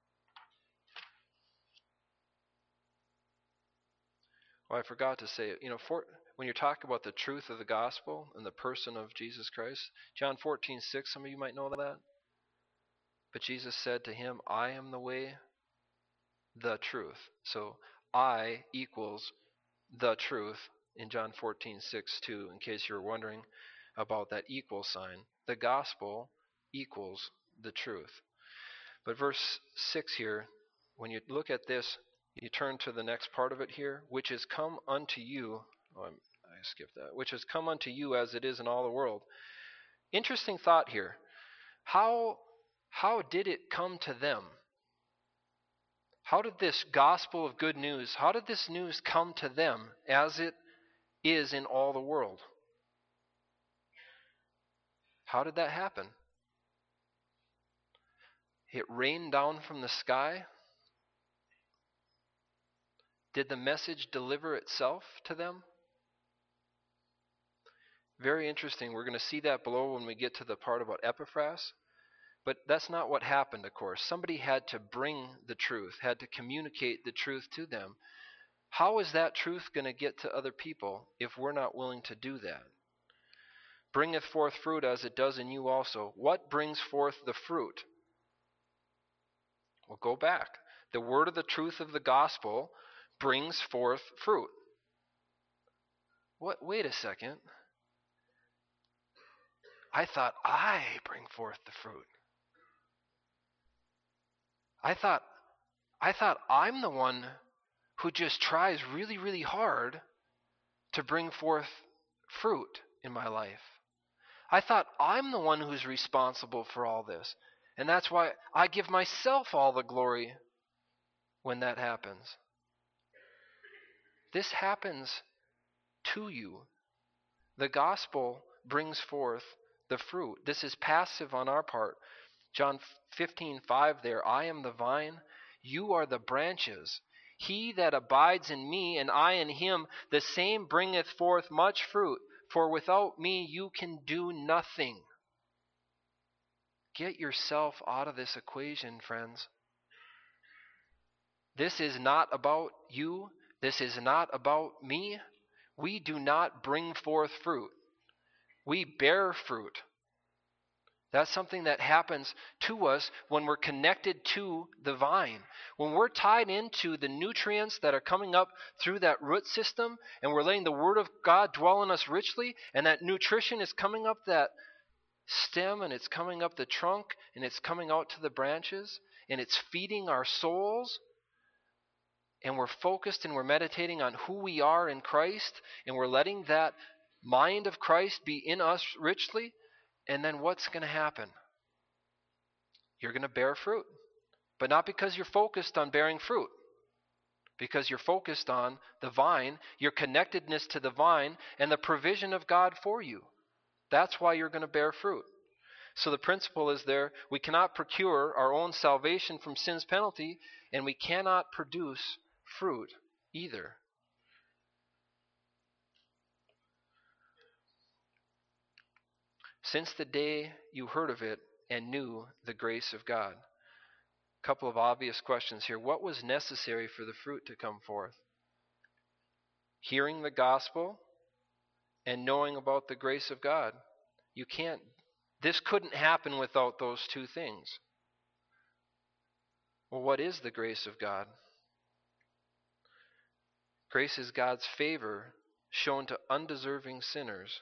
Well, I forgot to say, you know, for, when you're talking about the truth of the gospel and the person of Jesus Christ, John fourteen six, some of you might know that. But Jesus said to him, I am the way, the truth. So I equals the truth in John fourteen six too, in case you're wondering about that equal sign. The gospel equals the truth. But verse six here, when you look at this, you turn to the next part of it here, which is come unto you. Oh, I'm, I skipped that. Which is come unto you as it is in all the world. Interesting thought here. How, how did it come to them? How did this gospel of good news, how did this news come to them as it is in all the world? How did that happen? It rained down from the sky? Did the message deliver itself to them? Very interesting. We're going to see that below when we get to the part about Epaphras. But that's not what happened, of course. Somebody had to bring the truth, had to communicate the truth to them. How is that truth going to get to other people if we're not willing to do that? Bringeth forth fruit as it does in you also. What brings forth the fruit? Well, go back. The word of the truth of the gospel brings forth fruit. What? Wait a second. I thought I bring forth the fruit. I thought I thought I'm the one who just tries really, really hard to bring forth fruit in my life. I thought I'm the one who's responsible for all this. And that's why I give myself all the glory when that happens. This happens to you. The gospel brings forth the fruit. This is passive on our part. John fifteen five there, I am the vine, you are the branches. He that abides in me and I in him, the same bringeth forth much fruit. For without me you can do nothing. Get yourself out of this equation, friends. This is not about you. This is not about me. We do not bring forth fruit. We bear fruit. That's something that happens to us when we're connected to the vine. When we're tied into the nutrients that are coming up through that root system, and we're letting the Word of God dwell in us richly, and that nutrition is coming up that stem, and it's coming up the trunk, and it's coming out to the branches, and it's feeding our souls, and we're focused and we're meditating on who we are in Christ, and we're letting that mind of Christ be in us richly. And then what's going to happen? You're going to bear fruit. But not because you're focused on bearing fruit. Because you're focused on the vine, your connectedness to the vine, and the provision of God for you. That's why you're going to bear fruit. So the principle is there, we cannot procure our own salvation from sin's penalty, and we cannot produce fruit either. Since the day you heard of it and knew the grace of God. A couple of obvious questions here. What was necessary for the fruit to come forth? Hearing the gospel and knowing about the grace of God. You can't, this couldn't happen without those two things. Well, what is the grace of God? Grace is God's favor shown to undeserving sinners.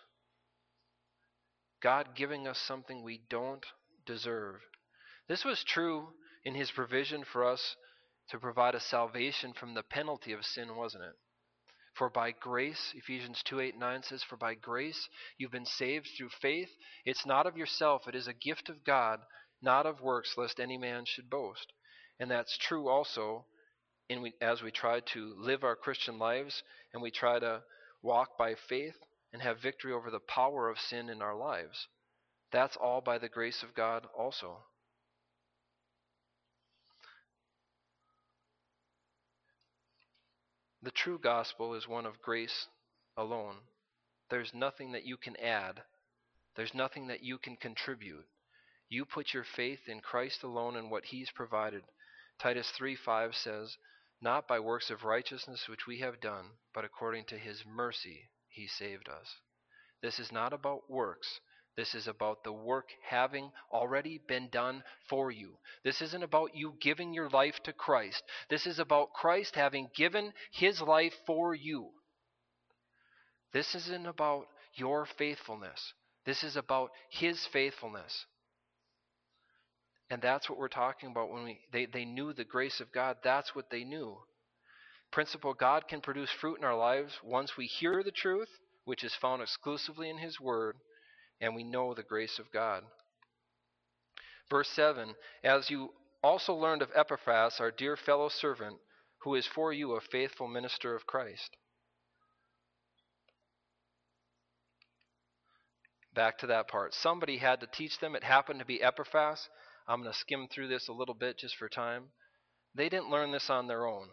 God giving us something we don't deserve. This was true in his provision for us to provide a salvation from the penalty of sin, wasn't it? For by grace, Ephesians two, eight, nine says, for by grace you've been saved through faith. It's not of yourself, it is a gift of God, not of works, lest any man should boast. And that's true also in we, as we try to live our Christian lives and we try to walk by faith and have victory over the power of sin in our lives. That's all by the grace of God also. The true gospel is one of grace alone. There's nothing that you can add. There's nothing that you can contribute. You put your faith in Christ alone and what he's provided. Titus three five says, not by works of righteousness which we have done, but according to his mercy he saved us. This is not about works. This is about the work having already been done for you. This isn't about you giving your life to Christ. This is about Christ having given his life for you. This isn't about your faithfulness. This is about his faithfulness. And that's what we're talking about when we they, they knew the grace of God. That's what they knew. Principle, God can produce fruit in our lives once we hear the truth, which is found exclusively in his word, and we know the grace of God. Verse seven, as you also learned of Epaphras, our dear fellow servant, who is for you a faithful minister of Christ. Back to that part. Somebody had to teach them. It happened to be Epaphras. I'm going to skim through this a little bit just for time. They didn't learn this on their own.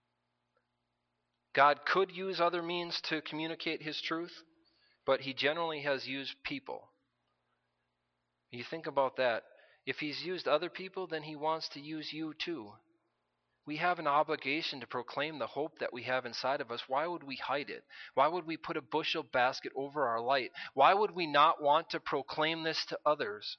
God could use other means to communicate his truth, but he generally has used people. You think about that. If he's used other people, then he wants to use you too. We have an obligation to proclaim the hope that we have inside of us. Why would we hide it? Why would we put a bushel basket over our light? Why would we not want to proclaim this to others?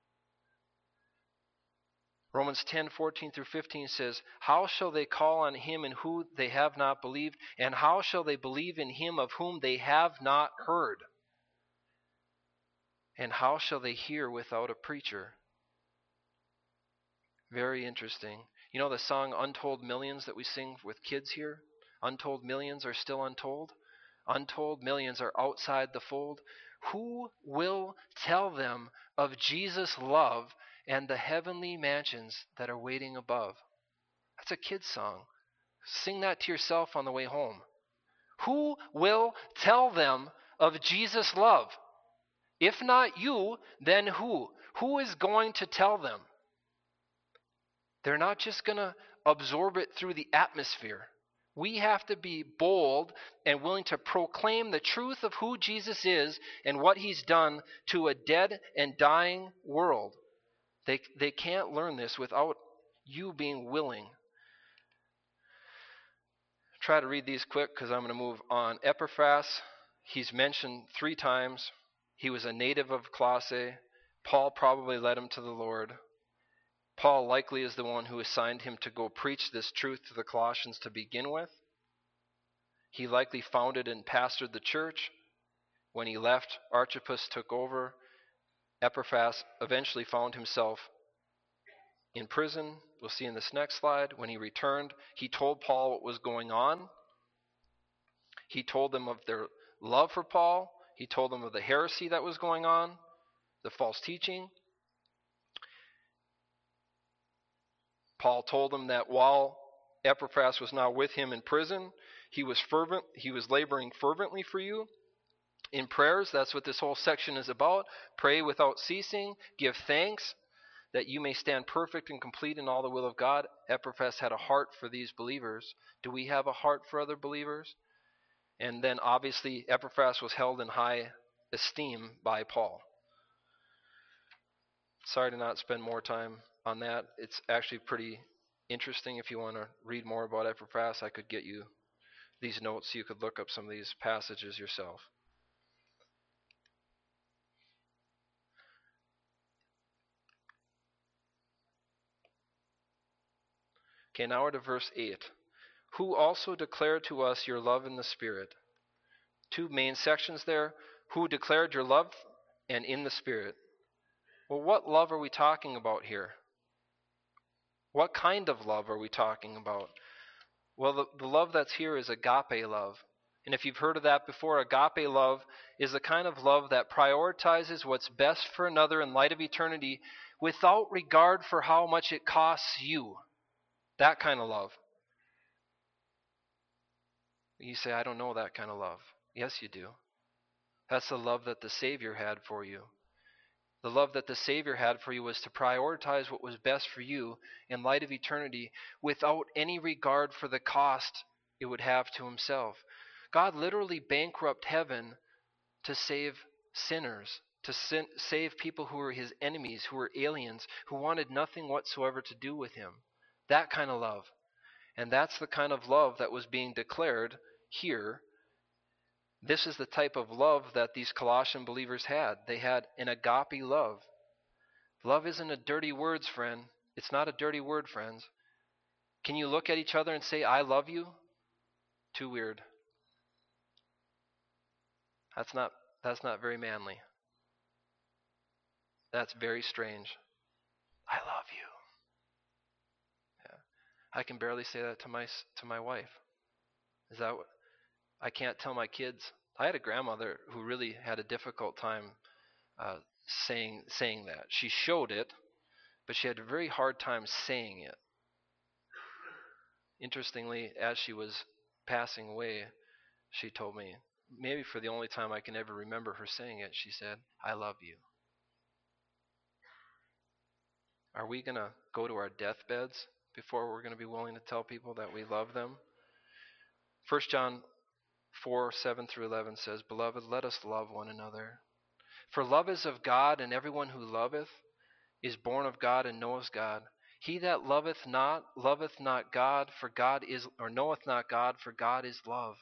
Romans ten, fourteen through fifteen says, how shall they call on him in whom they have not believed? And how shall they believe in him of whom they have not heard? And how shall they hear without a preacher? Very interesting. You know the song Untold Millions that we sing with kids here? Untold millions are still untold. Untold millions are outside the fold. Who will tell them of Jesus' love and the heavenly mansions that are waiting above? That's a kid's song. Sing that to yourself on the way home. Who will tell them of Jesus' love? If not you, then who? Who is going to tell them? They're not just going to absorb it through the atmosphere. We have to be bold and willing to proclaim the truth of who Jesus is and what he's done to a dead and dying world. They, they can't learn this without you being willing. Try to read these quick because I'm going to move on. Epaphras, he's mentioned three times. He was a native of Colossae. Paul probably led him to the Lord. Paul likely is the one who assigned him to go preach this truth to the Colossians to begin with. He likely founded and pastored the church. When he left, Archippus took over. Epaphras eventually found himself in prison. We'll see in this next slide. When he returned, he told Paul what was going on. He told them of their love for Paul. He told them of the heresy that was going on, the false teaching. Paul told them that while Epaphras was now with him in prison, he was fervent, he was laboring fervently for you in prayers. That's what this whole section is about. Pray without ceasing, give thanks. that you may stand perfect and complete in all the will of God. Epaphras had a heart for these believers. Do we have a heart for other believers? And then obviously Epaphras was held in high esteem by Paul. Sorry to not spend more time on that. It's actually pretty interesting. If you want to read more about Epaphras, I could get you these notes so you could look up some of these passages yourself. Okay, now we're to verse eight. Who also declared to us your love in the Spirit. Two main sections there. Who declared your love and in the Spirit. Well, what love are we talking about here? What kind of love are we talking about? Well, the, the love that's here is agape love. And if you've heard of that before, agape love is the kind of love that prioritizes what's best for another in light of eternity without regard for how much it costs you. That kind of love. You say, I don't know that kind of love. Yes, you do. That's the love that the Savior had for you. The love that the Savior had for you was to prioritize what was best for you in light of eternity without any regard for the cost it would have to himself. God literally bankrupted heaven to save sinners, to sin, save people who were his enemies, who were aliens, who wanted nothing whatsoever to do with him. That kind of love. And that's the kind of love that was being declared here. This is the type of love that these Colossian believers had. They had an agape love. Love isn't a dirty word, friend. It's not a dirty word, friends. Can you look at each other and say, I love you? Too weird. That's not, that's not very manly. That's very strange. I love you. Yeah. I can barely say that to my to my wife. Is that what? I can't tell my kids. I had a grandmother who really had a difficult time uh, saying saying that. She showed it, but she had a very hard time saying it. Interestingly, as she was passing away, she told me, maybe for the only time I can ever remember her saying it, she said, I love you. Are we going to go to our deathbeds before we're going to be willing to tell people that we love them? First John four, seven through eleven says, Beloved, let us love one another. For love is of God, and everyone who loveth is born of God and knoweth God. He that loveth not, loveth not God, for God is, or knoweth not God, for God is love.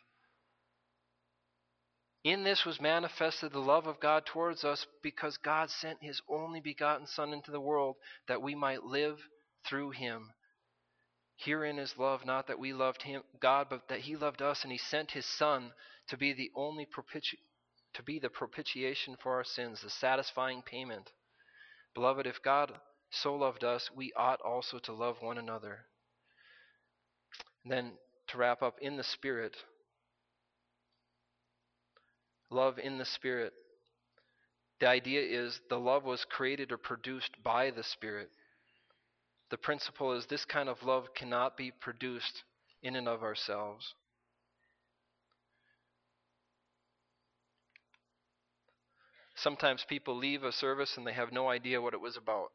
In this was manifested the love of God towards us, because God sent his only begotten Son into the world, that we might live through him. Herein is love, not that we loved him, God, but that he loved us, and he sent his Son to be the only propiti- to be the propitiation for our sins, the satisfying payment. Beloved, if God so loved us, we ought also to love one another. And then to wrap up, in the Spirit. Love in the Spirit. The idea is the love was created or produced by the Spirit. The principle is this kind of love cannot be produced in and of ourselves. Sometimes people leave a service and they have no idea what it was about.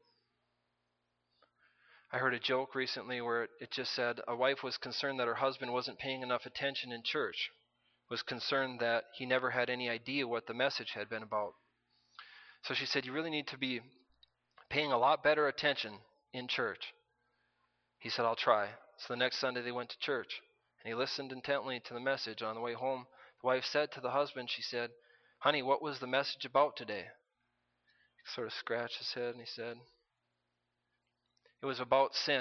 I heard a joke recently where it just said a wife was concerned that her husband wasn't paying enough attention in church, was concerned that he never had any idea what the message had been about. So she said, you really need to be paying a lot better attention in church. He said, I'll try. So the next Sunday they went to church, and he listened intently to the message. On the way home, the wife said to the husband, she said, honey, what was the message about today? He sort of scratched his head and he said, it was about sin.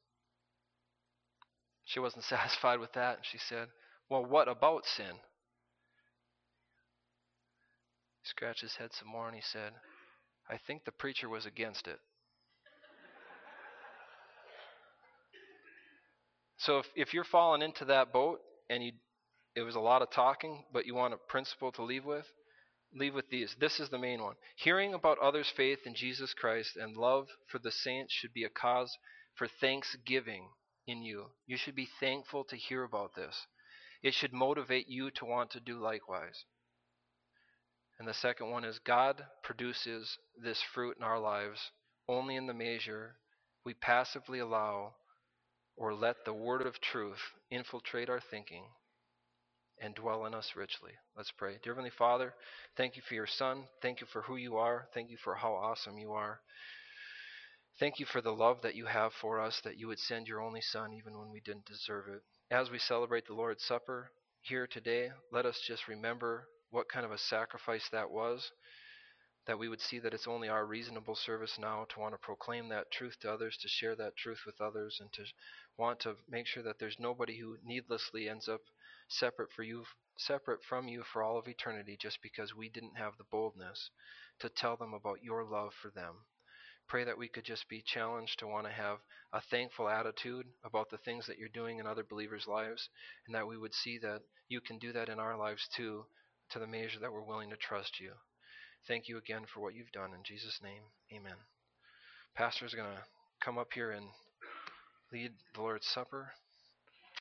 She wasn't satisfied with that, and she said, well, what about sin? He scratched his head some more and he said, I think the preacher was against it. So if, if you're falling into that boat and you, it was a lot of talking, but you want a principle to leave with, leave with these. This is the main one. Hearing about others' faith in Jesus Christ and love for the saints should be a cause for thanksgiving in you. You should be thankful to hear about this. It should motivate you to want to do likewise. And the second one is God produces this fruit in our lives only in the measure we passively allow or let the word of truth infiltrate our thinking and dwell in us richly. Let's pray. Dear Heavenly Father, thank you for your Son. Thank you for who you are. Thank you for how awesome you are. Thank you for the love that you have for us, that you would send your only Son even when we didn't deserve it. As we celebrate the Lord's Supper here today, let us just remember what kind of a sacrifice that was, that we would see that it's only our reasonable service now to want to proclaim that truth to others, to share that truth with others, and to want to make sure that there's nobody who needlessly ends up separate for you separate from you for all of eternity just because we didn't have the boldness to tell them about your love for them. Pray that we could just be challenged to want to have a thankful attitude about the things that you're doing in other believers' lives, and that we would see that you can do that in our lives too, to the measure that we're willing to trust you. Thank you again for what you've done. In Jesus' name, amen. Pastor's going to come up here and lead the Lord's Supper.